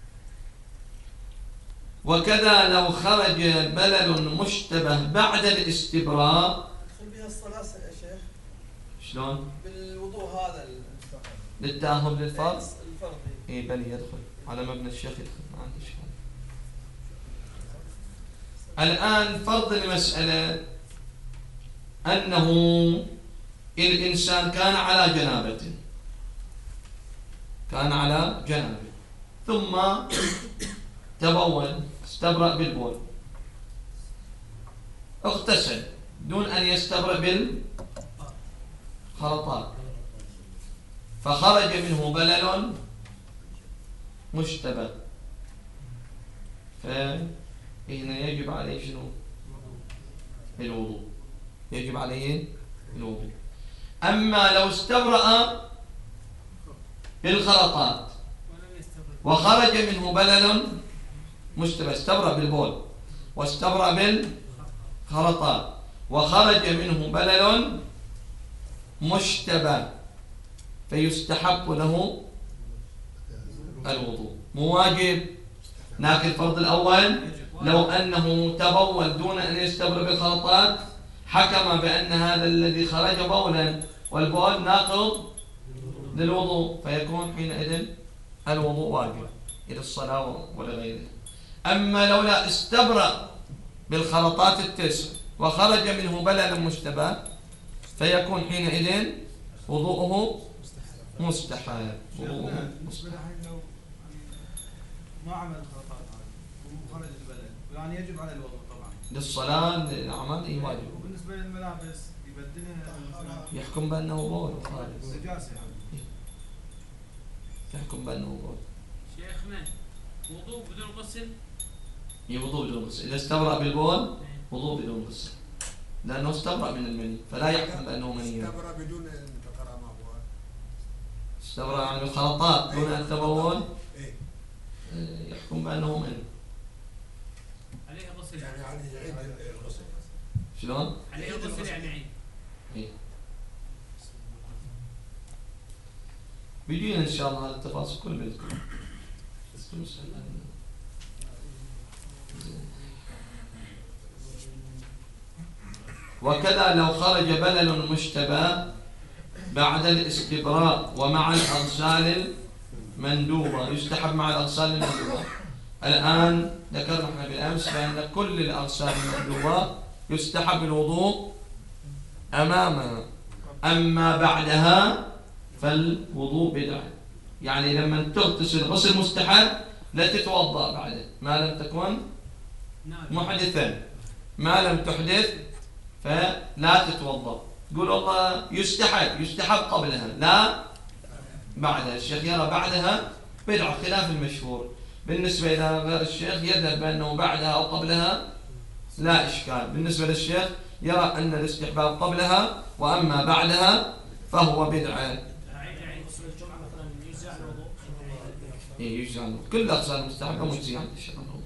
وكذا لو خرج بلل مشتبه بعد الاستبراء. يدخل بها الصلاة يا شيخ؟ شلون؟ بالوضوء هذا للتأهب للفرض؟ الفرض. اي بل يدخل على مبنى الشيخ يدخل، ما عنده اشكال. الآن فرض المسألة أنه الإنسان كان على جنابة ثم تبول استبرأ بالبول، اغتسل دون أن يستبرأ بالخلطات، فخرج منه بلل مشتبه، فهنا يجب عليه شنو؟ الوضوء. يجب عليه الوضوء. أما لو استبرأ بالخلطات وخرج منه بلل مشتبه، استبرأ بالبول واستبرأ بالخلطات وخرج منه بلل مشتبه، فيستحب له الوضوء. مو واجب، لكن الفرض الأول لو أنه تبول دون أن يستبرأ بالخلطات حكم بأن هذا الذي خرج بولا والبول ناقض للوضوء، فيكون حينئذ الوضوء واجب إلى الصلاة ولغيره. أما لو لا استبرأ بالخلطات التسع وخرج منه بلل مشتبه فيكون حينئذ وضوءه مستحب. لو ما عمل الخلطات وخرج البلد يعني يجب على الوضوء طبعا للصلاة للأعمال أي واجب. وبالنسبة للملابس يبدلها يحكم بأنه بول خالص، نجاسة يعني. يحكم بأنه بول. شيخنا وضوء بدون غسل؟ وضوء بدون غسل، إذا استبرأ بالبول وضوء بدون غسل لأنه استبرأ من المني، فلا يحكم بأنه مني. استبرأ بدون تقرأ ما هو استبرأ يعني بالخلطات دون أن تبول إيه؟ يحكم بأنه مني. عليه غسل يعني يعيد الغسل. شلون؟ عليه غسل يعني عيد. إيه. بيجينا إن شاء الله التفاصيل كل بيتكم. وكذا لو خرج بلل مشتبه بعد الاستبراء ومع الأغسال المندوبة، يستحب مع الأغسال المندوبة. الآن ذكرنا احنا بالأمس بأن كل الأغسال المندوبة يستحب الوضوء أمامها، أما بعدها فالوضوء بدعة. يعني لما تغتسل غسل مستحب لا تتوضأ بعده ما لم تكن محدثا، ما لم تحدث فلا تتوضأ، تقول والله يستحب قبلها لا بعدها. الشيخ يرى بعدها بدعة خلاف المشهور. بالنسبة إلى غير الشيخ يذهب بأنه بعدها أو قبلها لا إشكال. بالنسبة للشيخ يرى أن الاستحباب قبلها، وأما بعدها فهو بدعة. يجزع الوضوء. كل الأغسال المستحبة مجزية عند الشيخ الوضوء.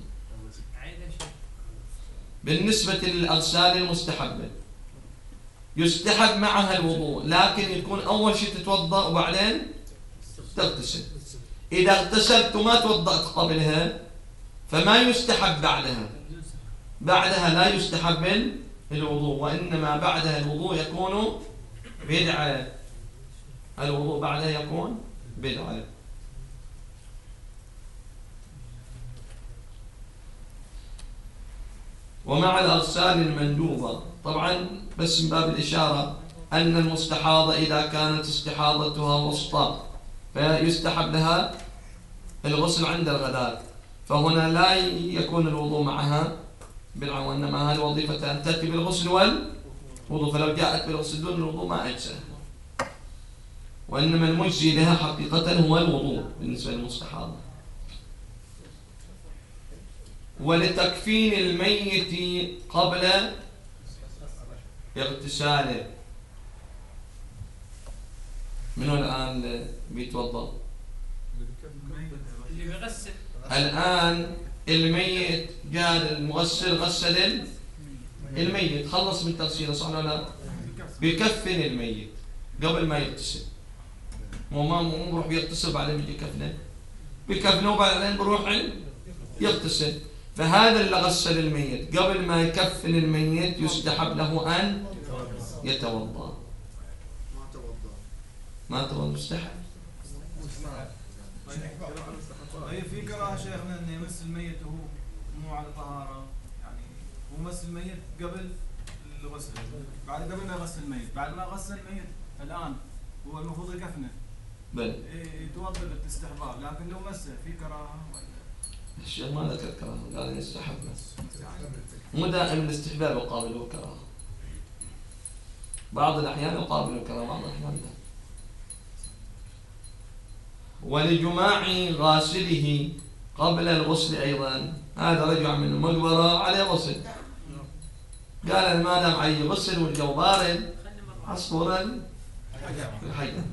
بالنسبة للأغسال المستحبة يستحب معها الوضوء، لكن يكون أول شيء تتوضأ وبعدين تغتسل. إذا اغتسلت وما توضأت قبلها فما يستحب بعدها. بعدها لا يستحب الوضوء، وإنما بعدها الوضوء يكون بدعة. الوضوء بعدها يكون بدعة. ومع الأغسال المندوبة طبعا بس من باب الإشارة أن المستحاضة إذا كانت استحاضتها وسطى فيستحب لها الغسل عند الغداء، فهنا لا يكون الوضوء معها بدعة، وإنما هذه وظيفة أن تأتي بالغسل والوضوء، فلو جاءت بالغسل دون الوضوء ما أجزأ. وإنما المجزي لها حقيقة هو الوضوء بالنسبة للمستحاضة. ولتكفين الميت قبل اغتساله. من هو الآن بيتوضأ؟ اللي بيغسل الآن الميت جاء المغسل غسل الميت، خلص من تغسيله صح ولا لا؟ بيكفن الميت قبل ما يغتسل. مو بروح بيغتسل بعدين بيجي يكفنه، بيكفنه وبعدين بروح يغتسل. فهذا اللي غسل الميت قبل ما يكفن الميت يستحب له أن يتوضأ. ما توضأ مستحب. طيب في كراهة شيخنا انه يمس الميت وهو مو على طهارة، يعني هو مس الميت قبل الغسل، قبل ما يغسل الميت، بعد ما غسل الميت الآن هو المفروض يكفنه بل يتوضأ بالاستحباب، لكن لو مسه في كراهة ولا؟ الشيخ ما ذكر كراهة، قال يستحب بس. مو دائما الاستحباب يقابله كراهة، بعض الأحيان يقابله كراهة، بعض الأحيان لا. ولجماع غاسله قبل الغسل أيضا. هذا رجع من المقبرة عليه غسل، قال ما دام عليه غسل والجو بارد عصفورا الحجر.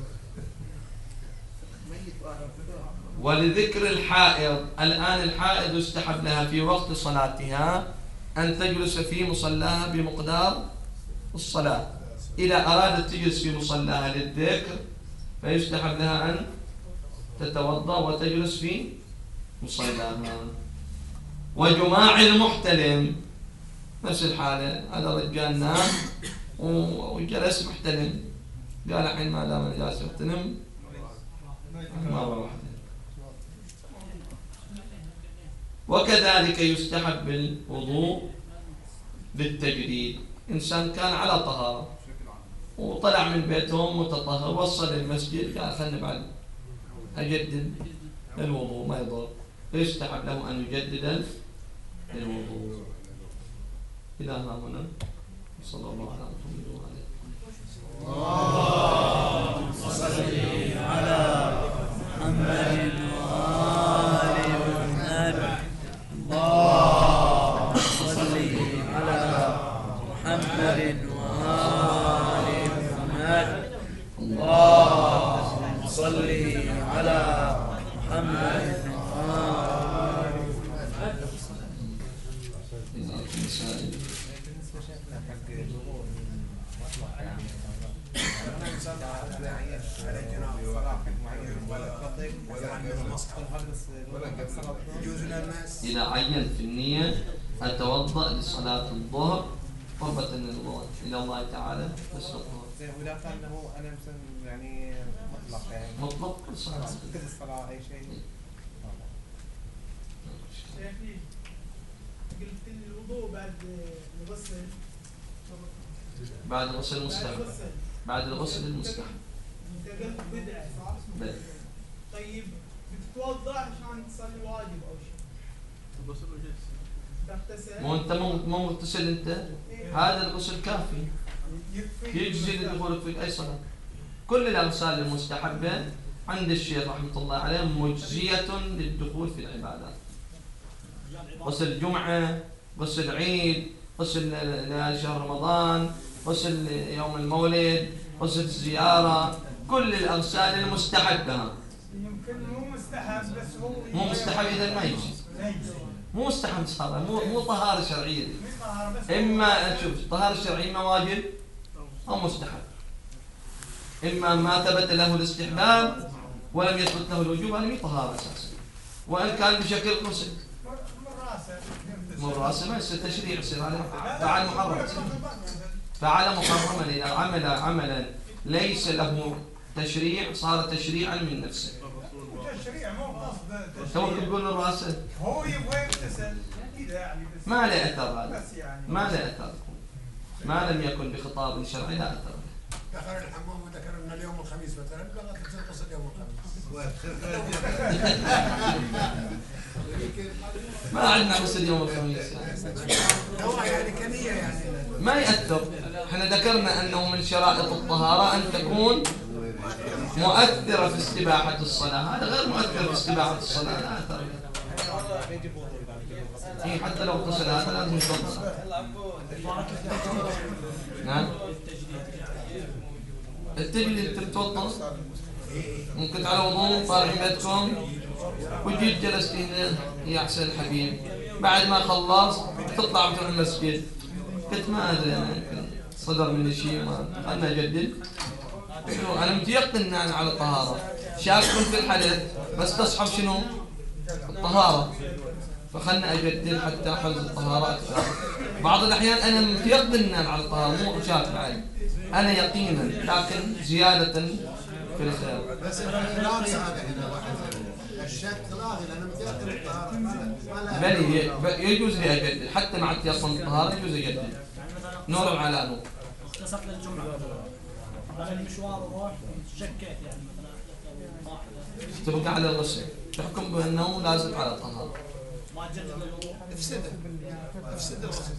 ولذكر الحائض. الآن الحائض يستحب لها في وقت صلاتها أن تجلس في مصلاها بمقدار الصلاة. إذا أرادت تجلس في مصلاها للذكر فيستحب لها أن تتوضأ وتجلس في مصلاها. وجماع المحتلم نفس الحالة، هذا رجال نام وجلس محتلم، قال الحين ما دام جالس محتلم ما بروح. وكذلك يستحب الوضوء بالتجديد. إنسان كان على طهارة وطلع من بيتهم متطهر وصل المسجد قال خلنا بعد أجدد الوضوء ما يضر، فيستحب له أن يجدد الوضوء. إلى هنا صلى الله على محمد وعلى اللهم صل على محمد وآل محمد. اللهم صل على محمد وآل محمد. اللهم صل على محمد وآل محمد. بالنسبة شيخنا حق الوضوء المطلق يعني على جناب صلاة معين إذا عين في النية أتوضأ لصلاة الظهر قربة إلى الله تعالى بس الظهر. ولا كان له أنا مثلا يعني مطلق يعني مطلق كل صلاة كل الصلاة أي شيء. شيخي قلت الوضوء بعد الغسل بعد الغسل المستحب. بعد الغسل المستحب. انت قلت بدعة صح؟ بل. طيب بتتوضأ عشان تصلي واجب او شيء. تغتسل. مو انت مو مغتسل انت؟ هذا الغسل كافي. يجزي لدخولك في أي صلاة. كل الأغسال المستحبة عند الشيخ رحمة الله عليه مجزية للدخول في العبادات. غسل جمعة، غسل عيد، غسل شهر رمضان، غسل يوم المولد، غسل الزيارة، كل الأغسال المستحبة. يمكن مو مستحب بس هو مو مستحب إذا ما يجي. مو مستحب صار، مو طهارة شرعية. إما شوف طهارة شرعية ما واجب أو مستحب. إما ما ثبت له الاستحباب ولم يثبت له الوجوب، هذه طهارة أساسا. وإن كان بشكل غسل. من راسه ما يصير تشريع، يصير هذا فعل محرم. فعل محرما إذا عمل عملا ليس له تشريع صار تشريعا من نفسه. تشريع مو قصد توك تقول من راسه هو يبغى يغتسل كذا يعني بس ما له أثر هذا، بس يعني ما له أثر. ما لم يكن بخطاب شرعي لا أثر. دخل الحمام وذكر ان اليوم الخميس مثلا بغى تغسل يوم الخميس. ما عندنا غسل يوم الخميس يعني كنية يعني ما يأثر. احنا ذكرنا أنه من شرائط الطهارة أن تكون مؤثرة في استباحة الصلاة، هذا غير مؤثر في استباحة الصلاة لا أثر. حتى لو اغتسل هذا لازم يتوضأ. نعم التجلي تتوضأ ممكن على وضوء طالعين بيتكم وجيت جلست هنا يا حسين الحبيب، بعد ما خلص تطلع من المسجد. قلت ما ادري انا يمكن صدر مني شيء ما خلنا اجدد. انا متيقن ان على طهاره، شاك في الحدث بس تصحب شنو؟ الطهاره، فخلنا اجدد حتى احفظ الطهاره اكثر. بعض الاحيان انا متيقن ان على الطهاره مو شاك بعد، انا يقينا لكن زياده في الخير. بس الراغي هذا هنا واحد الشك راغي لانه متيقن الطهاره بل يجوز لي اجدد حتى مع التيقن الطهاره يجوز اجدد. نور على نور. اغتسلت للجمعه بعد المشوار وروح شكيت يعني مثلا تبقى على الغسل، تحكم بانه لازم على الطهاره. ما تجدد للوضوء افسد الغسل.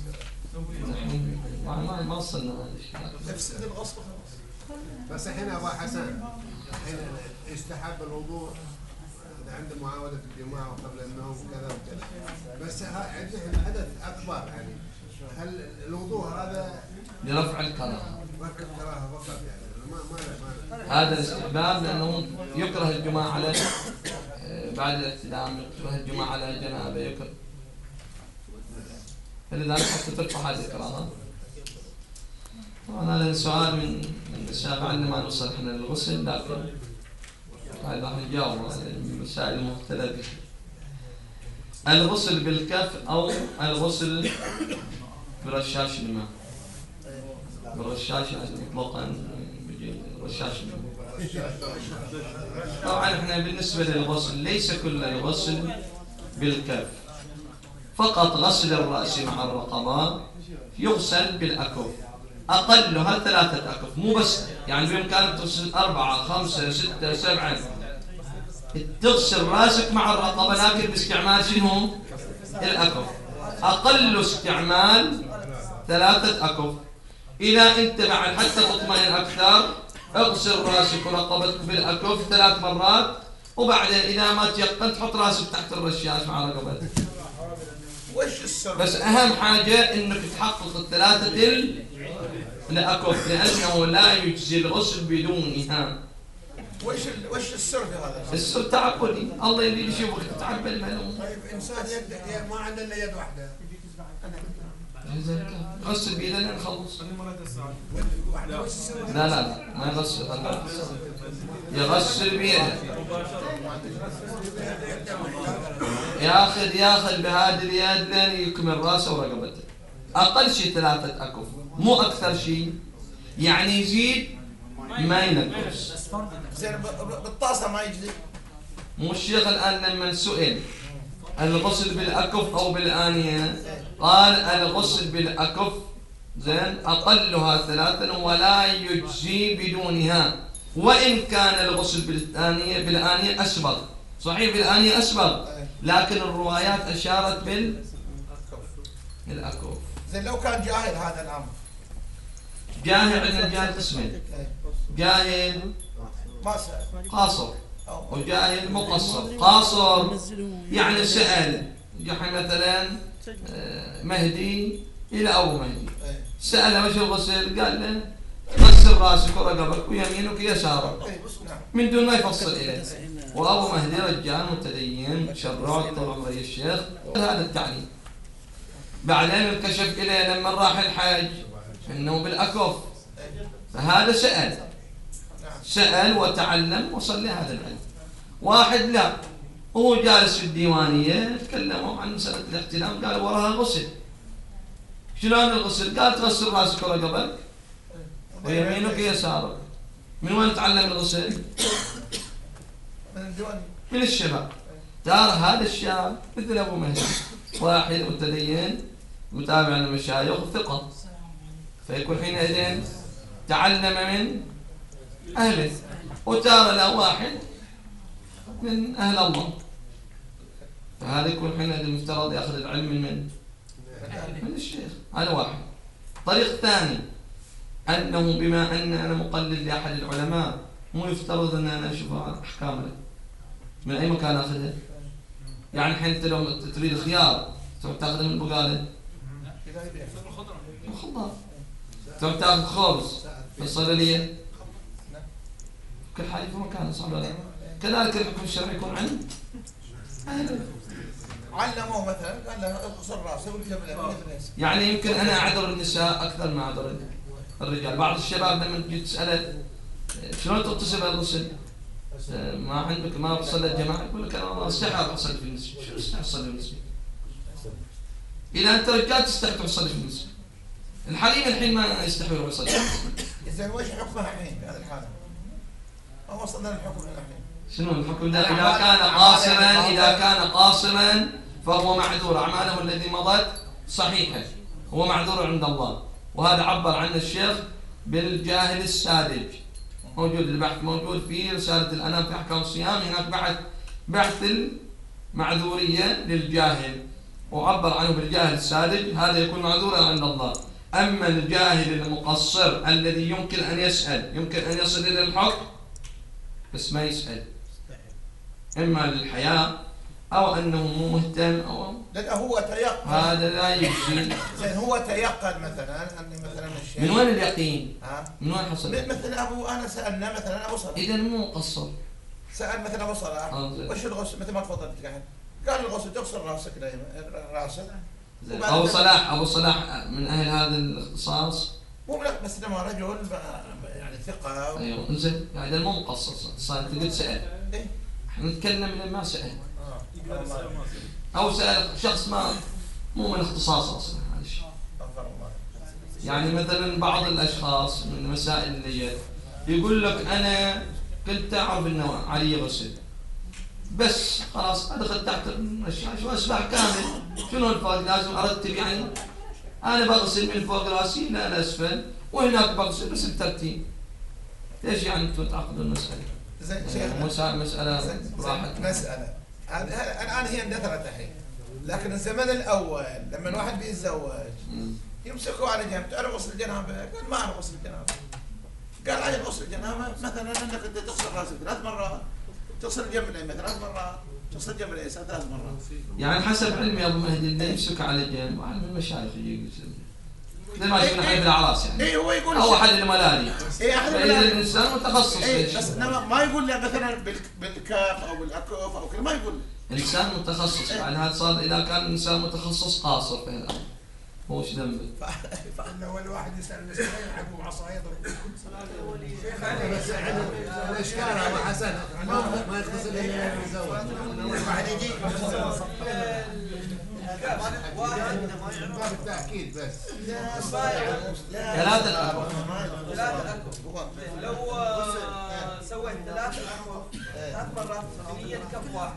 ما وصلنا هذا الشيء. افسد الغسل بس هنا ابو حسن هنا استحب الوضوء عنده معاودة الجماعة وقبل النوم وكذا وكذا، بس عندنا حدث أكبر يعني هل الوضوء هذا لرفع الكراهة؟ رفع الكراهة فقط يعني ما هذا الاستحباب لأنه يكره الجماعة على بعد الاحتلام، يكره الجماعة على جنابه، يكره. فلذلك حتى ترفع هذه الكراهة. طبعا هذا سؤال من الشباب عندنا ما نوصل احنا للغسل، لكن هذا راح نجاوب المسائل المختلفة. الغسل بالكف أو الغسل برشاش الماء. بالرشاش مطلقا رشاش الماء. طبعا احنا بالنسبة للغسل ليس كل الغسل بالكف، فقط غسل الرأس مع الرقبة يغسل بالأكف، أقلها 3 أكف، مو بس يعني بإمكانك تغسل 4 5 6 7 تغسل راسك مع الرقبة، لكن باستعمال شنو؟ الأكف. أقل استعمال 3 أكف. إذا أنت بعد حتى تطمئن أكثر اغسل راسك ورقبتك بالأكف 3 مرات، وبعدين إذا ما تيقنت حط راسك تحت الرشاش مع رقبتك. وش السر؟ بس أهم حاجة إنك تحقق 3 الأكف، لأنه لا يجزي الغسل بدونها. وش السر في هذا؟ السر تعبدي، الله اللي يشوفك تتعبد المعلوم. طيب إنسان يد ما عنده إلا يد واحدة غسل بيدنا نخلص. واحدة لا ما يغسل، يغسل بيده، ياخذ بهذه اليد لين يكمل راسه ورقبته. اقل شيء 3 أكف، مو اكثر شيء، يعني يزيد ما ينقص. زين بالطاسه ما يجزي؟ مو الشيخ الان لما سئل الغسل بالأكف أو بالآنية قال الغسل بالأكف زين أقلها 3 ولا يجزي بدونها، وإن كان الغسل بالآنية أسبغ، صحيح بالآنية أسبغ، لكن الروايات أشارت بالأكف. زين لو كان جاهل هذا الأمر جاهل عندنا الجاهل قسمين، جاهل ما سأل قاصر وجاهل مقصر. قاصر يعني سأل، جحن مثلا مهدي إلى أبو مهدي، سأله وش الغسل؟ قال له غسل راسك ورقبك ويمينك ويسارك من دون ما يفصل إليه. وأبو مهدي رجال متدين شرع طول عمره الشيخ، هذا التعليم. بعدين انكشف إليه لما راح الحج إنه بالأكف، فهذا سأل وتعلم وصل لهذا العلم. واحد لا، هو جالس في الديوانية تكلموا عن مسألة الاحتلام، قال وراها غسل. شلون الغسل؟ قال تغسل راسك ورقبك ويمينك ويسارك. من وين تعلم الغسل؟ من الشباب. ترى هذا الشاب مثل أبو مهدي، واحد متدين متابع للمشايخ ثقة، فيكون حينئذ تعلم من أهله. وتارى له واحد من أهل الله، فهذا يكون حينئذ المفترض يأخذ العلم من الشيخ. هذا واحد. طريق ثاني أنه بما أن أنا مقلد لأحد العلماء مو يفترض أن أنا أشوف أحكامه من أي مكان أخذها. يعني الحين أنت لو تريد خيار تروح تأخذه من البقالة، خضار. تروح تأخذ خبز في الصيدلية، كل حاجة في مكانه، صح ولا لا؟ كذلك الحكم الشرعي يكون عند علموه مثلا قال له اغسل راسه والجبل. يعني يمكن أنا أعذر النساء أكثر ما أعذر الرجال. بعض الشباب لما تجي تسأله شلون تغتسل الغسل؟ ما عندك ما بصلي الجماعة، يقول لك أنا استحي أصلي في المسجد. شو استحي أصلي في المسجد؟ إذا أنت رجال تستحي تصلي في المسجد، الحريم الحين ما يستحي يروح يصلي. إذا وش حكمها الحين في هذه الحالة؟ ما وصلنا للحكم الحين. شنو الحكم؟ إذا كان قاصرا فهو معذور، أعماله التي مضت صحيحة، هو معذور عند الله. وهذا عبر عنه الشيخ بالجاهل الساذج، موجود البحث موجود في رسالة الأنام في أحكام الصيام، هناك بحث المعذورية للجاهل، وعبر عنه بالجاهل الساذج، هذا يكون معذورا عند الله. أما الجاهل المقصر الذي يمكن أن يسأل، يمكن أن يصل إلى الحكم بس ما يسأل، إما للحياة أو أنه مو مهتم أو لا هو تيقن، هذا لا يجزي. زين هو تيقن مثلا أن مثلا الشيء من وين اليقين؟ من وين حصل؟ مثلا أنا سألنا مثلا أبو صلاح، إذا مو مقصر. سأل مثلا أبو صلاح وش الغسل مثل ما تفضلت قال الغسل تغسل راسك دائما راسك. أبو صلاح من أهل هذا الاختصاص، مو لا بس لما رجل يعني ثقة. أيوه زين، يعني مو مقصر صار. أنت قلت سأل، احنا نتكلم من ما سأل أو سأل شخص ما مو من اختصاصه أصلا. هذا الشيء يعني مثلا بعض الأشخاص من مسائل النية يقول لك أنا كنت أعرف أنه علي غسل بس خلاص أدخل تحت الرشاش وأسبح كامل. شنو الفرق؟ لازم أرتب، يعني أنا بغسل من فوق راسي لا الأسفل وهناك بغسل بس الترتيب. ليش يعني أنتم تعقدوا المسألة؟ زين شيخ مسألة راحت. مسألة الآن هي اندثرت الحين، لكن الزمن الأول لما الواحد بيتزوج يمسكوا على جنب، تعرف غسل الجنابة؟ قال ما أعرف غسل الجنابة. قال عايز غسل الجنابة مثلا أنك أنت تغسل راسك 3 مرات، تغسل الجنب الأيمن 3 مرات، تغسل الجنب اليسار 3 مرات. يعني حسب علمي أبو مهدي اللي يمسك على جنب واحد من المشايخ يجي زي ما شفنا حي بالأعراس يعني. اي هو يقول او احد الملالي. اي احد الملالي. اذا الانسان متخصص. اي بس ما يقول له مثلا بالكاف او بالاكف او كذا، ما يقول له. انسان متخصص يعني هذا صار اذا كان الانسان متخصص قاصر في هذا. هو ايش ذنبه؟ فانه اول واحد يسال مسكين يلعبوا بعصا يضرب. الاشكال ابو حسن ما يتصل الا يتزوج. واحد يجي باب التأكيد بس. ثلاثة أكف. لو سويت 3 أكف 3 مرات بنية كف واحد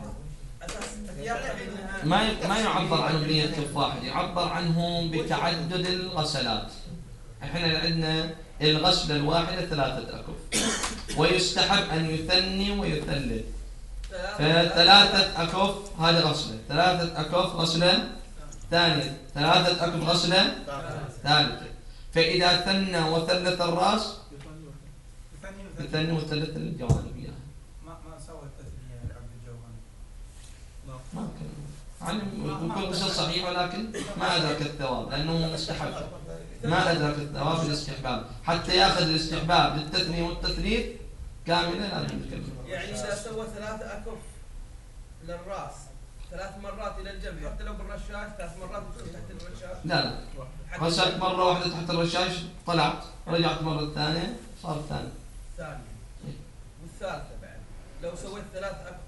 ما يعبر عنه بنية كف واحد، يعبر عنه بتعدد الغسلات. احنا عندنا الغسلة الواحدة 3 أكف، ويستحب أن يثني ويثلث. ف3 أكف هذه غسلة، 3 أكف غسلة ثانية، 3 أكف غسلة ثالثة. فإذا ثنى وثلث الرأس الثانية يثني وثلث الجوانب يعني. ما سوى التثنية العبد الجوهري. ما كان يعني يكون قصة صحيح ولكن ما أدرك الثواب لأنه مستحب، ما أدرك الثواب الاستحباب، حتى يأخذ الاستحباب للتثنية والتثليث كاملة لازم يتكلم. يعني إذا سوى 3 أكف للرأس 3 مرات إلى الجنب حتى لو بالرشاش 3 مرات تحت الرشاش. لا غسلت مرة واحدة تحت الرشاش طلعت، رجعت مرة ثانية صار ثاني. ثانية والثالثة بعد لو سويت 3 أكف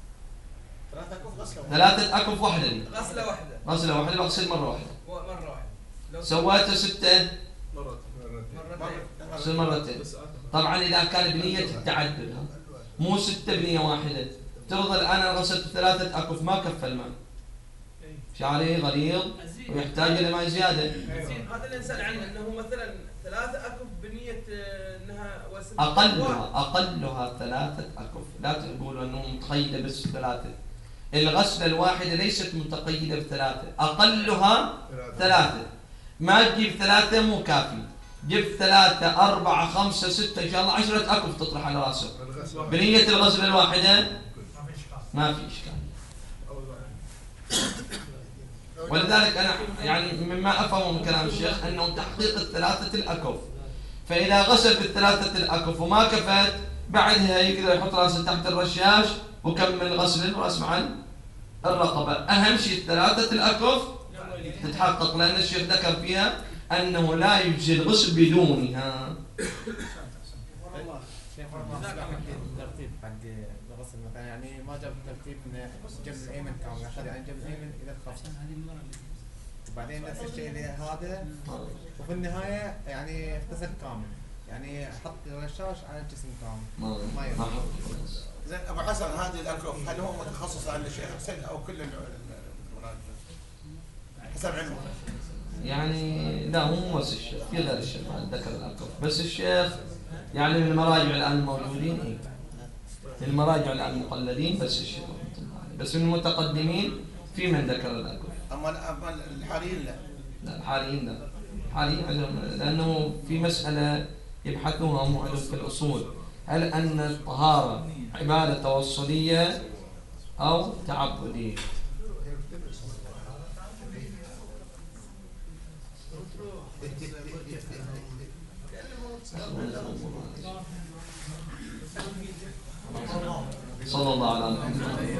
3 أكف واحدة دي. غسلة واحدة بغسل مرة واحدة. مرة واحدة. لو سويتها 6 مرتين. مرتين. طبعا إذا كان بنية التعدد مو 6 بنية واحدة. تفضل أنا غسلت 3 أكف ما كفى الماء. شعري غليظ ويحتاج إلى ماء زيادة. هذا اللي نسأل عنه أنه مثلا 3 أكف بنية أنها أقلها 3 أكف، لا تقولوا أنه متقيدة بس 3. الغسلة الواحدة ليست متقيدة ب3، أقلها 3. ما تجيب 3 مو كافي، جيب 3 4 5 6 إن شاء الله 10 أكف تطرح على راسه. بنية الغسلة الواحدة ما في إشكال. ولذلك أنا يعني مما أفهم من كلام الشيخ أنه تحقيق 3 الأكف، فإذا غسل ب3 الأكف وما كفت بعدها يقدر يحط راسه تحت الرشاش وكمل غسل الرأس مع الرقبة. أهم شيء 3 الأكف تتحقق، لأن الشيخ ذكر فيها أنه لا يجزي الغسل بدونها. الترتيب حق الغسل مثلا يعني ما جاب الترتيب من الجنب الايمن كامل، اخذ يعني الجنب الايمن الى الخف وبعدين نفس الشيء لهذا، وفي النهايه يعني اغتسل كامل، يعني حط الرشاش على الجسم كامل ما ينفع. زين ابو حسن هذه الاكف هل هو متخصص عند الشيخ حسين او كل المراجع حسب علمه؟ يعني لا مو بس الشيخ، في غير الشيخ بعد ذكر الأكف، بس الشيخ يعني من المراجع الآن الموجودين من المراجع الآن المقلدين بس الشيخ رحمة الله عليه، بس من المتقدمين في من ذكر الأكف. أما الحاليين لا. لا الحاليين لا، الحاليين لأنه في مسألة يبحثوها هم عندهم في الأصول، هل أن الطهارة عبادة توصلية أو تعبدية؟ صلى الله على محمد.